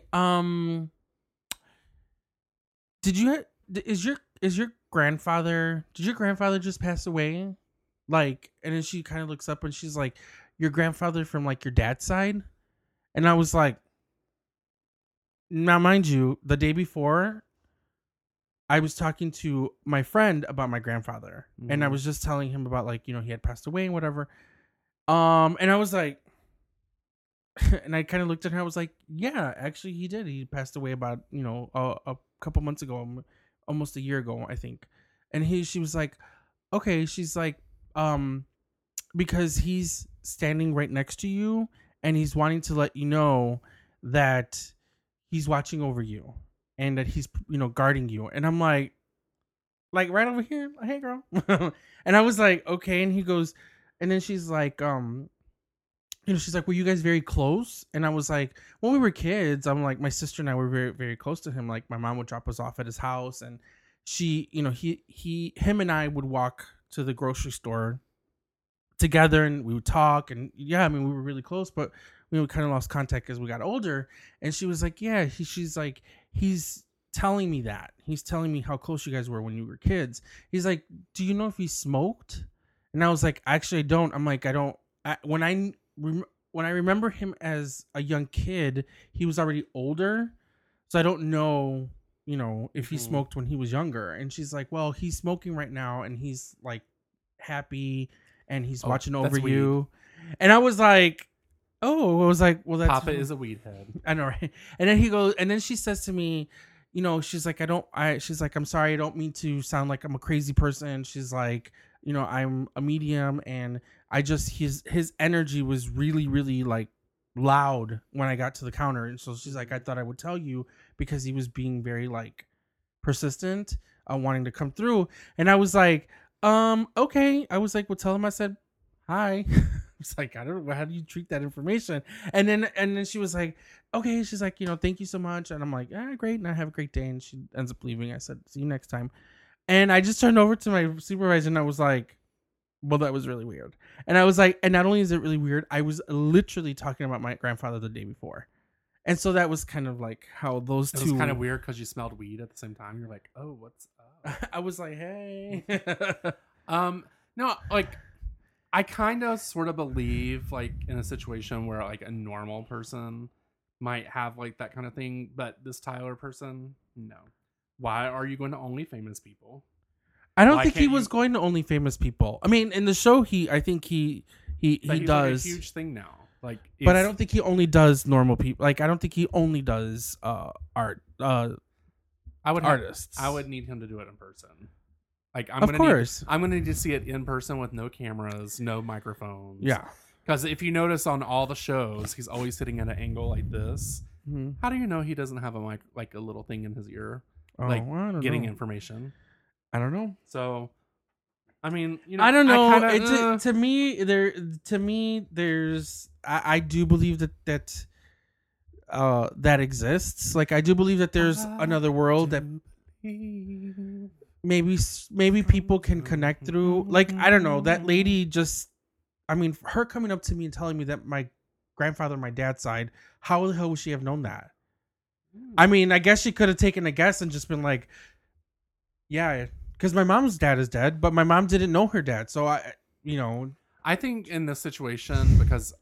Speaker 2: did your grandfather just pass away? Like, and then she kind of looks up and she's like, your grandfather from like your dad's side? And I was like, now mind you, the day before, I was talking to my friend about my grandfather, and I was just telling him about, like, he had passed away and whatever. And I was like, and I kind of looked at her. I was like, yeah, actually he did. He passed away about, a couple months ago, almost a year ago, I think. And she was like, okay. She's like, because he's standing right next to you and he's wanting to let you know that he's watching over you and that he's, guarding you. And I'm like right over here. Hey, girl. And I was like, okay. And he goes, and then she's like, she's like, were you guys very close? And I was like, when we were kids, I'm like, my sister and I were very, very close to him. Like, my mom would drop us off at his house, and him and I would walk to the grocery store together, and we would talk. And yeah, I mean, we were really close, but we kind of lost contact as we got older. And she was like, yeah, she's like, he's telling me that. He's telling me how close you guys were when you were kids. He's like, do you know if he smoked? And I was like, actually, I don't. I'm like, when I remember him as a young kid, he was already older. So I don't know, if he smoked when he was younger. And she's like, well, he's smoking right now, and he's like happy, and he's watching over you. And I was like, well, that's
Speaker 1: Papa is a weed head.
Speaker 2: I know, right? And then he goes, and then she says to me, she's like, she's like, I'm sorry, I don't mean to sound like I'm a crazy person. She's like, I'm a medium, and I just, his energy was really, really like loud when I got to the counter. And so she's like, I thought I would tell you because he was being very like persistent, wanting to come through. And I was like, okay. I was like, well, tell him I said hi. It's like, I don't know, how do you treat that information? And then she was like, okay. She's like, thank you so much. And I'm like, great. And I have a great day. And she ends up leaving. I said, see you next time. And I just turned over to my supervisor and I was like, well, that was really weird. And I was like, and not only is it really weird, I was literally talking about my grandfather the day before. And so that was kind of like how those two.
Speaker 1: It was kind of weird because you smelled weed at the same time. You're like, oh, what's up?
Speaker 2: I was like, hey.
Speaker 1: No, like, I kind of sort of believe, like, in a situation where, like, a normal person might have, like, that kind of thing. But this Tyler person, no. Why are you going to only famous people?
Speaker 2: I don't think he was going to only famous people. I mean, in the show, I think he does.
Speaker 1: Like a huge thing now. Like,
Speaker 2: but I don't think he only does normal people. Like, I don't think he only does art. Artists.
Speaker 1: I would need him to do it in person. Like, I'm gonna need to see it in person with no cameras, no microphones.
Speaker 2: Yeah.
Speaker 1: Because if you notice on all the shows, he's always sitting at an angle like this.
Speaker 2: Mm-hmm.
Speaker 1: How do you know he doesn't have a mic, like a little thing in his ear, getting information?
Speaker 2: I don't know.
Speaker 1: So, I mean,
Speaker 2: I don't know. To me, there's. I do believe that exists. Like, I do believe that there's another world that maybe people can connect through. Like, I don't know. That lady just. I mean, her coming up to me and telling me that my grandfather on my dad's side, how the hell would she have known that? I mean, I guess she could have taken a guess and just been like, yeah, because my mom's dad is dead, but my mom didn't know her dad. So I
Speaker 1: think in this situation, because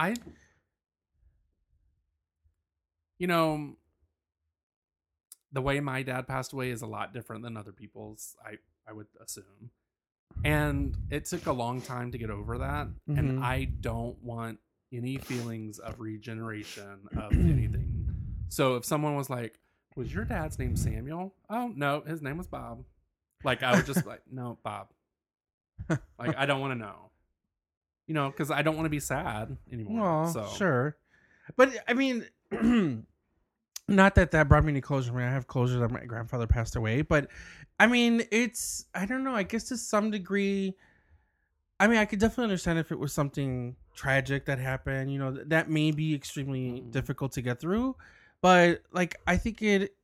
Speaker 1: the way my dad passed away is a lot different than other people's, I would assume. And it took a long time to get over that.
Speaker 2: Mhm.
Speaker 1: And I don't want any feelings of regeneration of anything. So if someone was like, was your dad's name Samuel? Oh, no, his name was Bob. Like, I would just like, no, Bob. Like, I don't want to know. Because I don't want to be sad anymore.
Speaker 2: well,
Speaker 1: so
Speaker 2: sure. But I mean, not that brought me any closure. I mean, I have closure that my grandfather passed away, but I mean, I don't know. I guess to some degree, I mean, I could definitely understand if it was something tragic that happened, that may be extremely difficult to get through. But like, I think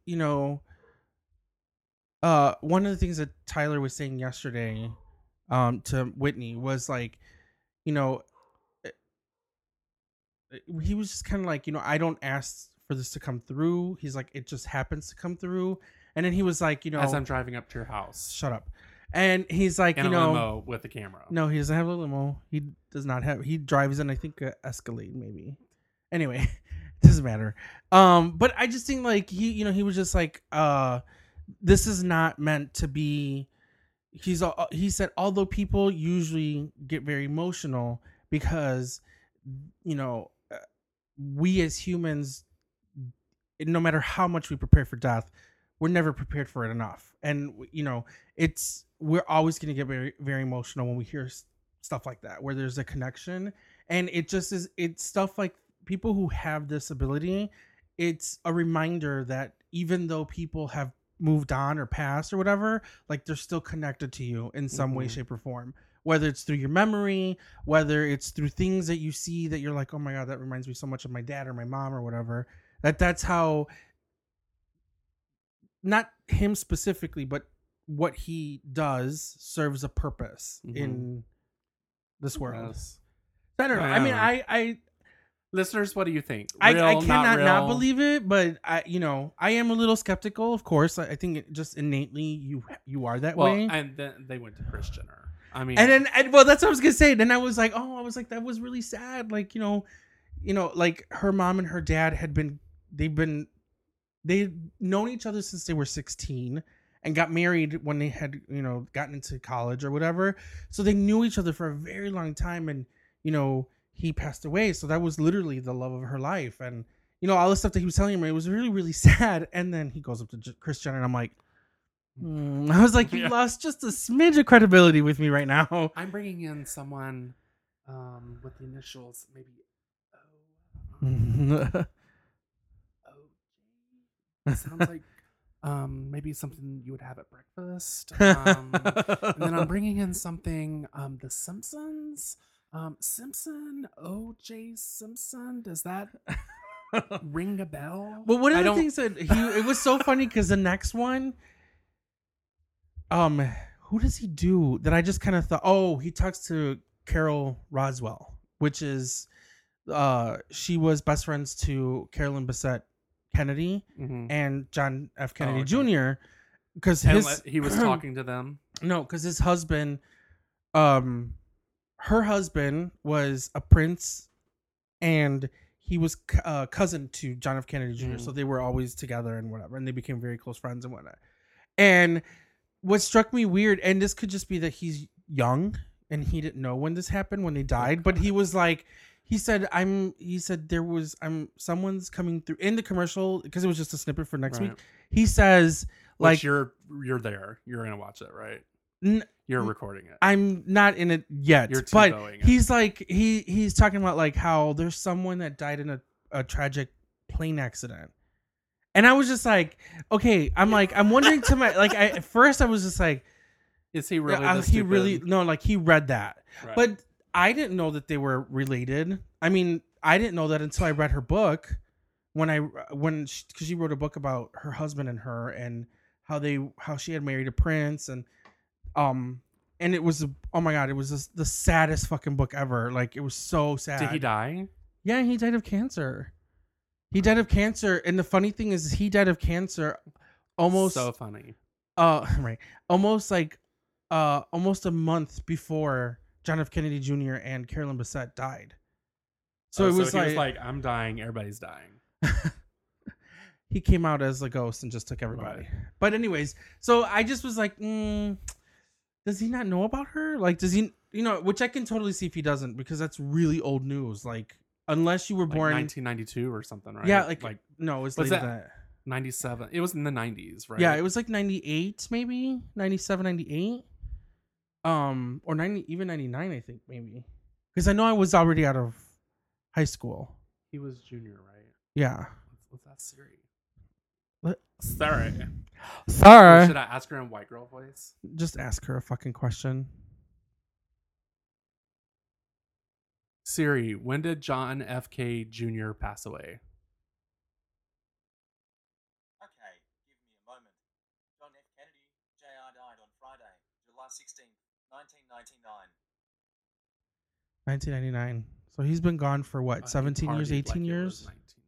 Speaker 2: one of the things that Tyler was saying yesterday, to Whitney was like, he was just kind of like, I don't ask for this to come through. He's like, it just happens to come through. And then he was like,
Speaker 1: as I'm driving up to your house.
Speaker 2: Shut up. And he's like,
Speaker 1: in a limo with the camera.
Speaker 2: No, he doesn't have a limo. He does not have. He drives in, I think, a Escalade maybe. Anyway, it doesn't matter. But I just think like he was just like, this is not meant to be. He said, although people usually get very emotional because, we as humans, no matter how much we prepare for death, we're never prepared for it enough. And, we're always going to get very, very emotional when we hear stuff like that, where there's a connection. And it's stuff like people who have this ability. It's a reminder that even though people have moved on or passed or whatever, like they're still connected to you in some way, shape, or form. Whether it's through your memory, whether it's through things that you see that you're like, oh my God, that reminds me so much of my dad or my mom or whatever. That's how, not him specifically, but what he does serves a purpose in this world.
Speaker 1: Yes.
Speaker 2: I don't know. I mean, I
Speaker 1: listeners, what do you think?
Speaker 2: I
Speaker 1: Real,
Speaker 2: cannot
Speaker 1: real?
Speaker 2: not believe it, but I am a little skeptical. Of course, I think it just innately you are that way.
Speaker 1: And then they went to Kris Jenner. I mean,
Speaker 2: and well, that's what I was gonna say. Then I was like, that was really sad. Like, like her mom and her dad they'd known each other since they were 16 and got married when they had, gotten into college or whatever. So they knew each other for a very long time. And, he passed away. So that was literally the love of her life. And, all the stuff that he was telling me, it was really, really sad. And then he goes up to Kris Jenner and I'm like, I was like, you lost just a smidge of credibility with me right now.
Speaker 1: I'm bringing in someone with the initials, maybe sounds like maybe something you would have at breakfast. And then I'm bringing in something, The Simpsons. Simpson, O.J. Simpson. Does that ring a bell?
Speaker 2: But one of the things that it was so funny because the next one, who does he do that I just kind of thought, he talks to Carol Roswell, which is, she was best friends to Carolyn Bessette Kennedy and John F. Kennedy Jr. Because
Speaker 1: he was talking to them.
Speaker 2: No, because his husband, her husband was a prince, and he was cousin to John F. Kennedy Jr. So they were always together and whatever, and they became very close friends and whatnot. And what struck me weird, and this could just be that he's young and he didn't know when this happened, when they died, but he was like, someone's coming through in the commercial, because it was just a snippet for next week. He says, like,
Speaker 1: you're there. You're going to watch it, right? You're recording it.
Speaker 2: I'm not in it yet, but he's like, he's talking about like how there's someone that died in a tragic plane accident. And I was just like, okay, I'm wondering to my, like, at first I was just like,
Speaker 1: is he really,
Speaker 2: he read that,
Speaker 1: right.
Speaker 2: But I didn't know that they were related. I mean, I didn't know that until I read her book because she wrote a book about her husband and her and how she had married a prince and and it was, oh my God, it was just the saddest fucking book ever. Like, it was so sad.
Speaker 1: Did he die?
Speaker 2: Yeah, he died of cancer. He died of cancer, and the funny thing is, he died of cancer almost
Speaker 1: So funny.
Speaker 2: right, almost like almost a month before John F. Kennedy Jr. and Carolyn Bessette died. So
Speaker 1: Oh,
Speaker 2: it was
Speaker 1: he was
Speaker 2: like,
Speaker 1: like, I'm dying, everybody's dying.
Speaker 2: he came out as a ghost and just took everybody.
Speaker 1: Right.
Speaker 2: But anyways, so I just was like, does he not know about her? Like, does he, which I can totally see if he doesn't, because that's really old news. Like, unless you were
Speaker 1: Like
Speaker 2: born
Speaker 1: 1992 or something, right?
Speaker 2: Yeah, like no, it was
Speaker 1: what's
Speaker 2: later
Speaker 1: that?
Speaker 2: than that.
Speaker 1: 97. It was in the 90s, right?
Speaker 2: Yeah, it was like 98, maybe 97, 98, or 90, even 99, I think maybe, because I know I was already out of high school.
Speaker 1: He was junior, right?
Speaker 2: Yeah.
Speaker 1: What's that Siri?
Speaker 2: What?
Speaker 1: Sorry.
Speaker 2: Sorry.
Speaker 1: Should I ask her in white girl voice?
Speaker 2: Just ask her a fucking question.
Speaker 1: Siri, when did John F. K. Jr. pass away?
Speaker 6: Okay, give me a moment. John F. Kennedy, Jr. died on Friday, July 16th, 1999.
Speaker 2: 1999. So he's been gone for what, 17 years, 18 years?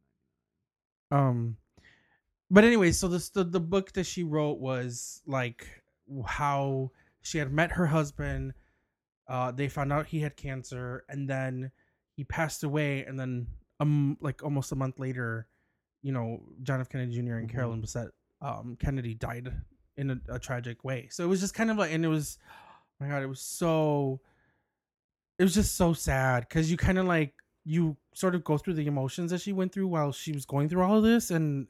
Speaker 2: But anyway, so the book that she wrote was like how she had met her husband. They found out he had cancer, and then he passed away, and then like almost a month later, John F. Kennedy Jr. and Carolyn Bessette Kennedy died in a tragic way. So it was just kind of like, and it was, oh my God, it was just so sad, because you kind of like, you sort of go through the emotions that she went through while she was going through all of this, and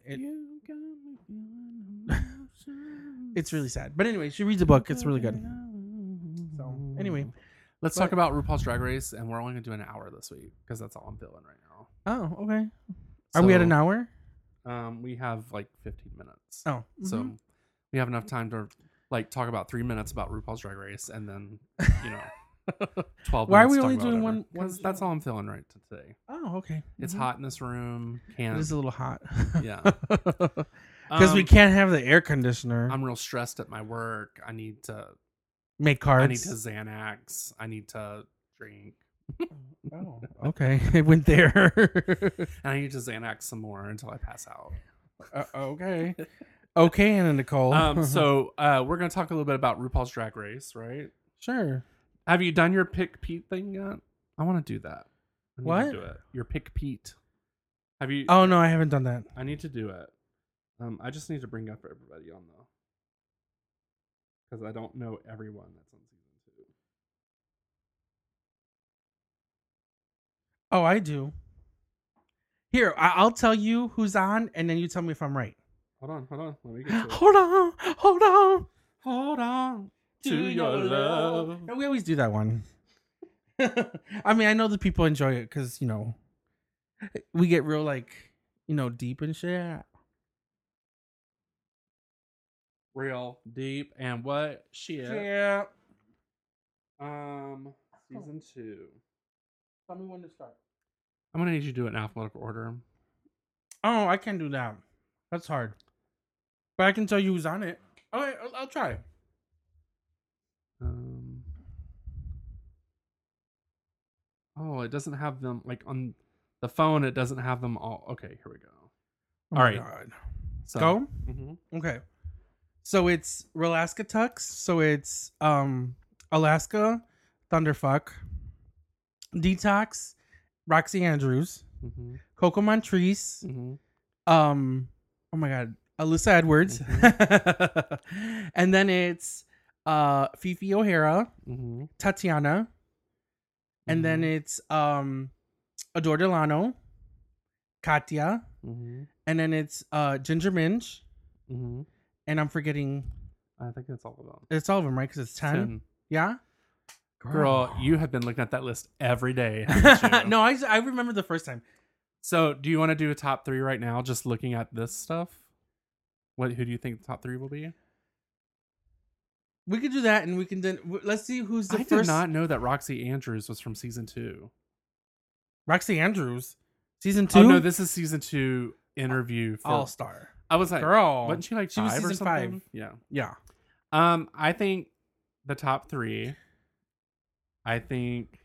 Speaker 2: it's really sad. But anyway, she reads the book. It's really good. So anyway,
Speaker 1: let's talk about RuPaul's Drag Race, and we're only going to do an hour this week because that's all I'm feeling right now.
Speaker 2: Oh, okay. Are we at an hour?
Speaker 1: We have like 15 minutes.
Speaker 2: Oh,
Speaker 1: So we have enough time to like talk about 3 minutes about RuPaul's Drag Race, and then 12.
Speaker 2: Why are we
Speaker 1: minutes to talk
Speaker 2: only
Speaker 1: about
Speaker 2: doing
Speaker 1: whatever.
Speaker 2: one?
Speaker 1: Because that's all I'm feeling right today.
Speaker 2: Oh, okay.
Speaker 1: It's hot in this room.
Speaker 2: It is a little hot.
Speaker 1: Yeah.
Speaker 2: Because we can't have the air conditioner.
Speaker 1: I'm real stressed at my work. I need to
Speaker 2: Make cards.
Speaker 1: I need to Xanax. I need to drink.
Speaker 2: Oh, okay. It went there.
Speaker 1: And I need to Xanax some more until I pass out.
Speaker 2: Okay. Okay, Anna Nicole.
Speaker 1: So we're gonna talk a little bit about RuPaul's Drag Race, right?
Speaker 2: Sure.
Speaker 1: Have you done your Pick Pete thing yet? I want to do that. I need
Speaker 2: What?
Speaker 1: to do it. Your Pick Pete. Have you?
Speaker 2: Oh no, I haven't done that.
Speaker 1: I need to do it. I just need to bring up everybody on though, because I don't know everyone that's on season 2.
Speaker 2: Oh, I do. Here, I'll tell you who's on, and then you tell me if I'm right.
Speaker 1: Hold on. Let me get to it.
Speaker 2: Hold on.
Speaker 1: Hold on to your love.
Speaker 2: No, we always do that one. I mean, I know the people enjoy it because, we get real, like, deep and shit.
Speaker 1: Real deep and what shit.
Speaker 2: Yeah.
Speaker 1: Season 2.
Speaker 2: Tell me when to start.
Speaker 1: I'm gonna need you to do it in alphabetical order.
Speaker 2: Oh, I can't do that. That's hard. But I can tell you who's on it. All right, I'll try.
Speaker 1: Oh, it doesn't have them like on the phone. It doesn't have them all. Okay, here we go.
Speaker 2: Oh
Speaker 1: All
Speaker 2: my
Speaker 1: right.
Speaker 2: God.
Speaker 1: So,
Speaker 2: Go?
Speaker 1: mhm.
Speaker 2: Okay. So it's Relaska Tux. So it's Alaska, Thunderfuck, Detox, Roxy Andrews,
Speaker 1: Mhm.
Speaker 2: Coco Montrese,
Speaker 1: Mhm.
Speaker 2: oh my God, Alyssa Edwards. And then it's Fifi O'Hara,
Speaker 1: Mhm.
Speaker 2: Tatiana, and then it's Adore Delano, Katya,
Speaker 1: Mhm.
Speaker 2: and then it's Ginger Minge,
Speaker 1: Mhm.
Speaker 2: and I'm forgetting,
Speaker 1: I think that's all of them.
Speaker 2: it's all of them, right? Because it's 10.
Speaker 1: 10.
Speaker 2: Yeah.
Speaker 1: Girl, you have been looking at that list every day. haven't you?
Speaker 2: No, I remember the first time.
Speaker 1: So, do you want to do a top 3 right now? Just looking at this stuff. Who do you think the top 3 will be?
Speaker 2: We could do that, and we can then let's see who's the
Speaker 1: I
Speaker 2: first.
Speaker 1: did not know that Roxy Andrews was from season 2.
Speaker 2: Roxy Andrews, season 2.
Speaker 1: Oh no, this is season 2 interview for
Speaker 2: All Star.
Speaker 1: I was like,
Speaker 2: Girl,
Speaker 1: wasn't she like
Speaker 2: she was
Speaker 1: 5 or
Speaker 2: season
Speaker 1: something?
Speaker 2: 5.
Speaker 1: Yeah.
Speaker 2: Yeah.
Speaker 1: I think the top 3. I think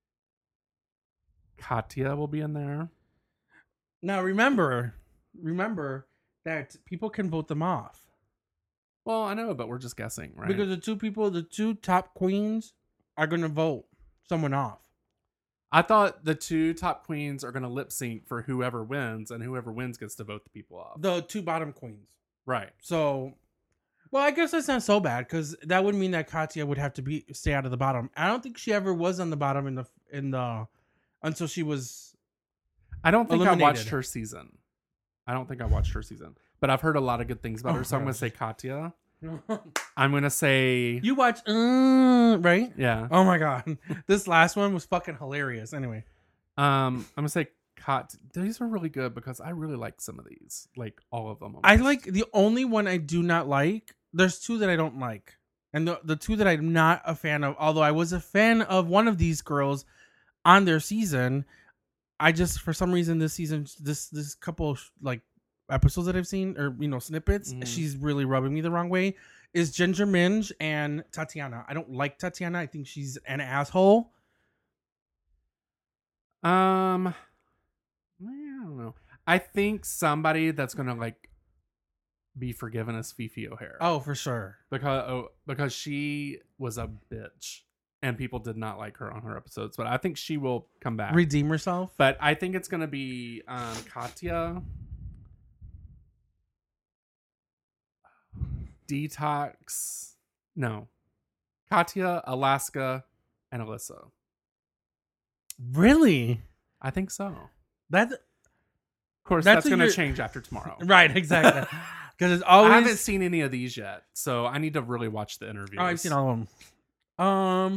Speaker 1: Katya will be in there.
Speaker 2: Now remember that people can vote them off.
Speaker 1: Well, I know, but we're just guessing, right?
Speaker 2: Because the two top queens are going to vote someone off.
Speaker 1: I thought the 2 top queens are going to lip sync for whoever wins, and whoever wins gets to vote the people off.
Speaker 2: The 2 bottom queens.
Speaker 1: Right.
Speaker 2: So, well, I guess that's not so bad because that would mean that Katya would have to stay out of the bottom. I don't think she ever was on the bottom in the until she was.
Speaker 1: I don't think
Speaker 2: eliminated.
Speaker 1: I watched her season. But I've heard a lot of good things about her, so I'm going to say Katya. I'm going to say...
Speaker 2: You watch, right?
Speaker 1: Yeah.
Speaker 2: Oh my God. This last one was fucking hilarious. Anyway.
Speaker 1: I'm going to say Katya. These are really good because I really like some of these. Like, all of them. Almost.
Speaker 2: I like, the only one I do not like, there's 2 that I don't like. And the 2 that I'm not a fan of, although I was a fan of one of these girls on their season, I just, for some reason, this season, this couple like episodes that I've seen, or snippets, she's really rubbing me the wrong way. Is Ginger Minj and Tatiana. I don't like Tatiana. I think she's an asshole.
Speaker 1: I don't know. I think somebody that's gonna like be forgiven is Fifi O'Hara.
Speaker 2: Oh, for sure.
Speaker 1: Because she was a bitch. And people did not like her on her episodes, but I think she will come back.
Speaker 2: Redeem herself.
Speaker 1: But I think it's going to be Katya, Detox, no, Katya, Alaska, and Alyssa.
Speaker 2: Really?
Speaker 1: I think so.
Speaker 2: That's,
Speaker 1: of course,
Speaker 2: that's
Speaker 1: that's going to change after tomorrow.
Speaker 2: Right, exactly. Because it's always.
Speaker 1: I haven't seen any of these yet, so I need to really watch the interviews.
Speaker 2: Oh, I've seen all of them.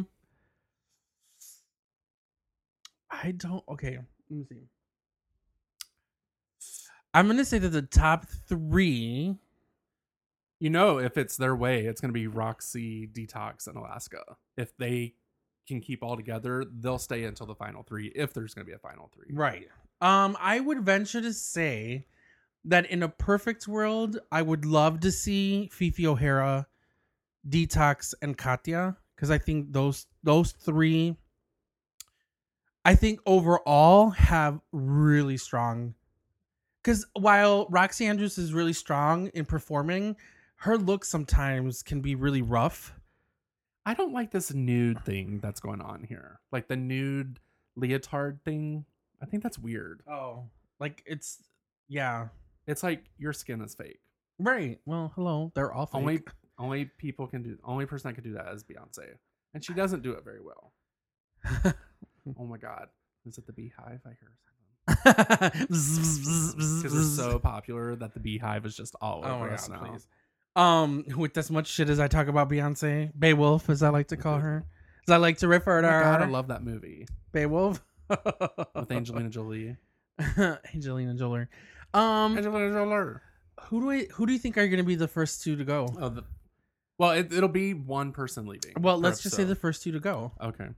Speaker 2: I don't. Okay, let me see. I'm gonna say that the top 3.
Speaker 1: If it's their way, it's going to be Roxy, Detox, and Alaska. If they can keep all together, they'll stay until the final 3. If there's going to be a final 3,
Speaker 2: Right. I would venture to say that in a perfect world, I would love to see Fifi O'Hara, Detox, and Katya, because I think those 3. I think overall have really strong, because while Roxy Andrews is really strong in performing, her look sometimes can be really rough.
Speaker 1: I don't like this nude thing that's going on here. Like the nude leotard thing. I think that's weird.
Speaker 2: Oh, like it's, yeah.
Speaker 1: It's like your skin is fake.
Speaker 2: Right. Well, hello. They're all fake.
Speaker 1: Only person that can do that is Beyonce. And she doesn't do it very well. Oh my God. Is it the Beehive? I hear something. Because they're so popular that the Beehive is just all over us now.
Speaker 2: Please. With as much shit as I talk about Beyonce, Beowulf, as I like to call her, as I like to refer to her.
Speaker 1: God, I love that movie.
Speaker 2: Beowulf
Speaker 1: with Angelina Jolie.
Speaker 2: Angelina Jolie.
Speaker 1: Angelina Jolie.
Speaker 2: Who do you think are going to be the first 2 to go?
Speaker 1: Well, it'll be one person leaving.
Speaker 2: Well, let's just say the first 2 to go.
Speaker 1: Okay.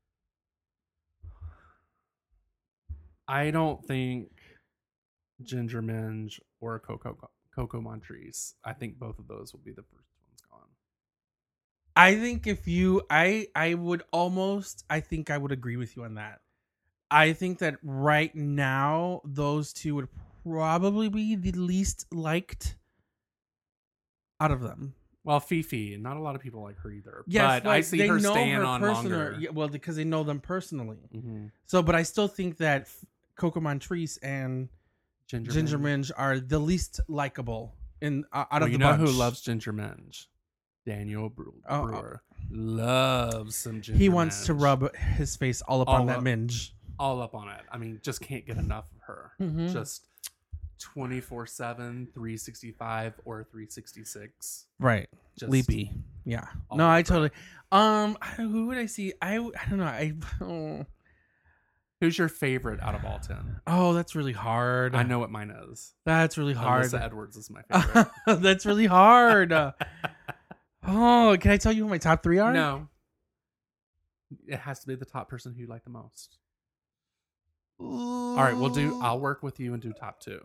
Speaker 1: I don't think Ginger Minj or Coco Montrese. I think both of those will be the first ones gone.
Speaker 2: I think I would agree with you on that. I think that right now, those 2 would probably be the least liked out of them.
Speaker 1: Well, Fifi, not a lot of people like her either.
Speaker 2: Yes,
Speaker 1: but I see her staying on longer.
Speaker 2: Yeah, well, because they know them personally.
Speaker 1: Mm-hmm.
Speaker 2: So, but I still think that Coco Montrese and Ginger Minj are the least likable out of the bunch.
Speaker 1: Who loves Ginger Minj? Daniel Brewer loves some Ginger
Speaker 2: He wants
Speaker 1: Minj.
Speaker 2: to rub his face all up on that Minj.
Speaker 1: All up on it. I mean, just can't get enough of her.
Speaker 2: Mm-hmm.
Speaker 1: Just 24/7, 365 or 366.
Speaker 2: Right.
Speaker 1: Just
Speaker 2: Leapy. Yeah. No, I totally. Who would I see? I don't know.
Speaker 1: Who's your favorite out of all 10?
Speaker 2: Oh, that's really hard.
Speaker 1: I know what mine is.
Speaker 2: That's really hard.
Speaker 1: Alyssa Edwards is my favorite.
Speaker 2: That's really hard. Oh, can I tell you who my top 3 are?
Speaker 1: No. It has to be the top person who you like the most. All right, I'll work with you and do top 2.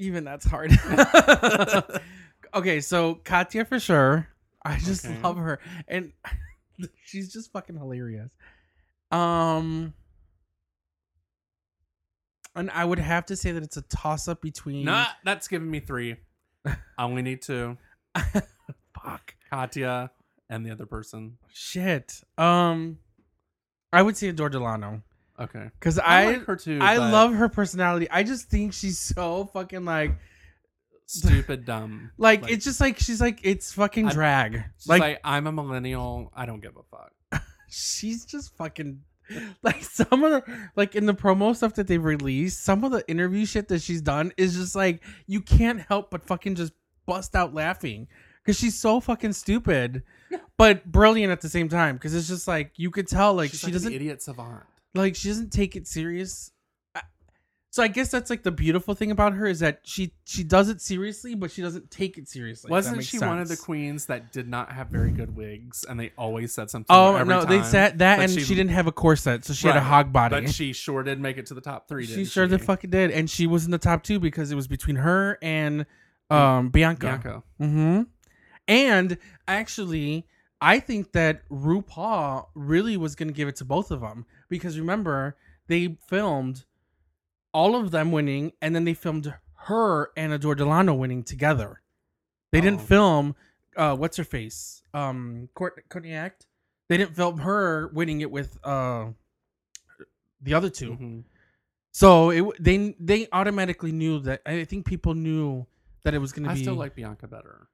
Speaker 2: Even that's hard. Okay, so Katya for sure. I just
Speaker 1: Okay.
Speaker 2: love her, and she's just fucking hilarious. And I would have to say that it's a toss up between.
Speaker 1: Nah, that's giving me 3. I only need 2.
Speaker 2: Fuck.
Speaker 1: Katya and the other person.
Speaker 2: Shit. I would say Adore Delano
Speaker 1: Okay.
Speaker 2: because
Speaker 1: I like her too.
Speaker 2: I
Speaker 1: but
Speaker 2: love her personality. I just think she's so fucking like
Speaker 1: stupid dumb.
Speaker 2: like it's just like she's like it's fucking
Speaker 1: I'm-
Speaker 2: drag.
Speaker 1: She's
Speaker 2: Like,
Speaker 1: like, I'm a millennial. I don't give a fuck.
Speaker 2: she's just fucking like some of the like in the promo stuff that they've released, some of the interview shit that she's done is just like you can't help but fucking just bust out laughing because she's so fucking stupid, but brilliant at the same time. Because it's just like you could tell like
Speaker 1: She's
Speaker 2: she
Speaker 1: like
Speaker 2: doesn't
Speaker 1: an idiot savant.
Speaker 2: like she doesn't take it serious. So I guess that's like the beautiful thing about her is that she does it seriously, but she doesn't take it seriously. if that
Speaker 1: Wasn't
Speaker 2: makes
Speaker 1: she one of the
Speaker 2: sense.
Speaker 1: queens that did not have very good wigs, and they always said something?
Speaker 2: Oh
Speaker 1: every
Speaker 2: no,
Speaker 1: time,
Speaker 2: they said that,
Speaker 1: but
Speaker 2: and she didn't have a corset, so she had a
Speaker 1: Right.
Speaker 2: hog body.
Speaker 1: But she sure did make it to the top 3.
Speaker 2: She
Speaker 1: Didn't
Speaker 2: sure the fucking did, and she was in the top 2 because it was between her and Bianca.
Speaker 1: Bianca.
Speaker 2: Mm-hmm. And actually, I think that RuPaul really was going to give it to both of them because remember they filmed all of them winning, and then they filmed her and Adore Delano winning together. They didn't
Speaker 1: Oh.
Speaker 2: film what's her face, Courtney Act. They didn't film her winning it with the other 2.
Speaker 1: Mhm.
Speaker 2: So they automatically knew that. I think people knew that it was going to
Speaker 1: I
Speaker 2: be.
Speaker 1: still like Bianca better.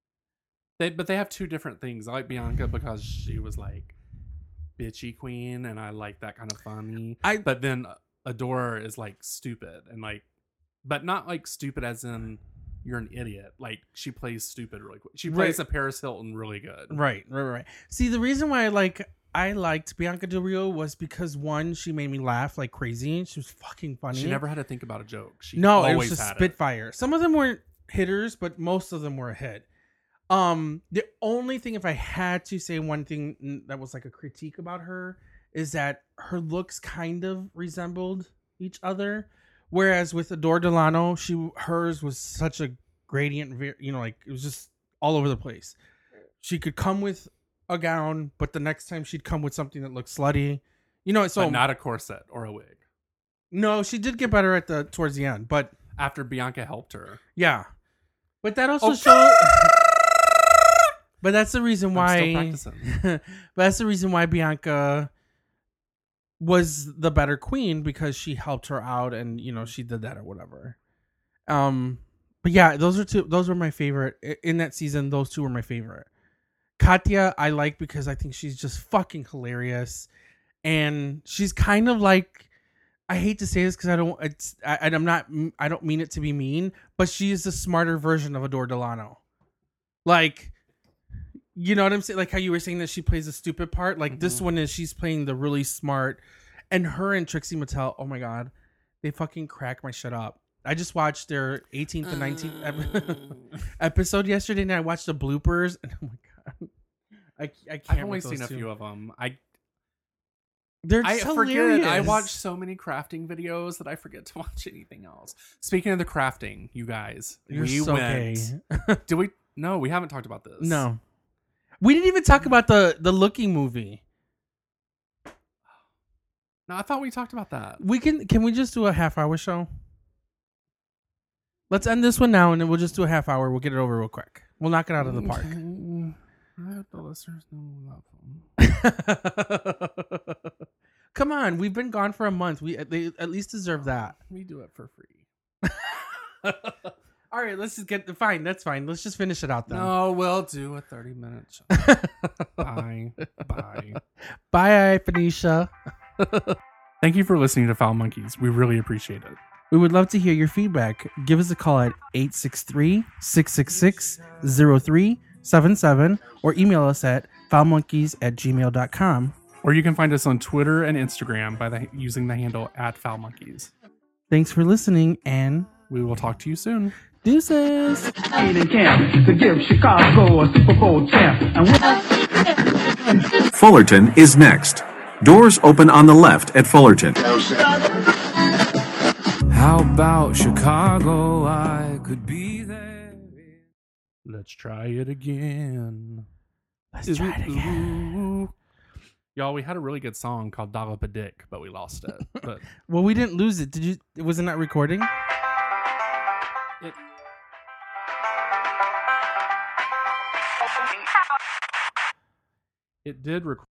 Speaker 1: But they have 2 different things. I like Bianca because she was like bitchy queen, and I like that kind of funny. But then Adore is like stupid and like, but not like stupid as in you're an idiot. Like she plays stupid really quick. She plays a Paris Hilton really good.
Speaker 2: Right. See, the reason why I liked Bianca Del Rio was because 1, she made me laugh like crazy. She was fucking funny.
Speaker 1: She never had to think about a joke. She
Speaker 2: No, it
Speaker 1: always
Speaker 2: was just
Speaker 1: had
Speaker 2: spitfire. Some of them weren't hitters, but most of them were a hit. The only thing, if I had to say one thing that was like a critique about her, is that her looks kind of resembled each other. Whereas with Adore Delano, hers was such a gradient, like it was just all over the place. She could come with a gown, but the next time she'd come with something that looked slutty. So
Speaker 1: but not a corset or a wig.
Speaker 2: No, she did get better towards the end, but
Speaker 1: After Bianca helped her.
Speaker 2: yeah. But that also shows. But that's the reason why.
Speaker 1: I'm still practicing.
Speaker 2: But that's the reason why Bianca was the better queen, because she helped her out, and she did that or whatever. But yeah, those were my favorite in that season. Those 2 were my favorite. Katya I like because I think she's just fucking hilarious, and she's kind of like, I hate to say this because I don't mean it to be mean, but she is the smarter version of Adore Delano. Like, you know what I'm saying? Like how you were saying that she plays a stupid part. Like this one is, she's playing the really smart, and her and Trixie Mattel, oh my God, they fucking crack my shit up. I just watched their 18th and 19th episode yesterday, and I watched the bloopers, and oh my God, I can't.
Speaker 1: I've only
Speaker 2: with those
Speaker 1: seen a
Speaker 2: 2.
Speaker 1: few of them.
Speaker 2: They're
Speaker 1: I
Speaker 2: just
Speaker 1: forget.
Speaker 2: hilarious.
Speaker 1: I watch so many crafting videos that I forget to watch anything else. Speaking of the crafting, you guys,
Speaker 2: You're
Speaker 1: we
Speaker 2: so
Speaker 1: went.
Speaker 2: gay.
Speaker 1: Did we? No, we haven't talked about this.
Speaker 2: No, we didn't even talk about the Looking movie.
Speaker 1: No, I thought we talked about that.
Speaker 2: Can we just do a half-hour show? Let's end this one now, and then we'll just do a half hour. We'll get it over real quick. We'll knock it out of the park.
Speaker 1: I hope the listeners know about them.
Speaker 2: Come on, we've been gone for a month. They at least deserve that.
Speaker 1: We do it for free.
Speaker 2: All right, let's just fine. That's fine. Let's just finish it out then.
Speaker 1: No, we'll do a 30-minute show. Bye. Bye.
Speaker 2: Bye, Phoenicia.
Speaker 3: Thank you for listening to Foul Monkeys. We really appreciate it.
Speaker 2: We would love to hear your feedback. Give us a call at 863-666-0377 or email us at foulmonkeys@gmail.com.
Speaker 3: Or you can find us on Twitter and Instagram by using the handle @FoulMonkeys.
Speaker 2: Thanks for listening, and
Speaker 3: We will talk to you soon.
Speaker 2: deuces.
Speaker 4: Training camp to give Chicago a Super Bowl champ. And
Speaker 5: Fullerton is next. Doors open on the left at Fullerton.
Speaker 3: How about Chicago? I could be there.
Speaker 1: Let's try it again.
Speaker 2: Let's try it again.
Speaker 1: Y'all, we had a really good song called Dollop a Dick, but we lost it. But
Speaker 2: Well, we didn't lose it. Did you? Was it not recording?
Speaker 1: it did record.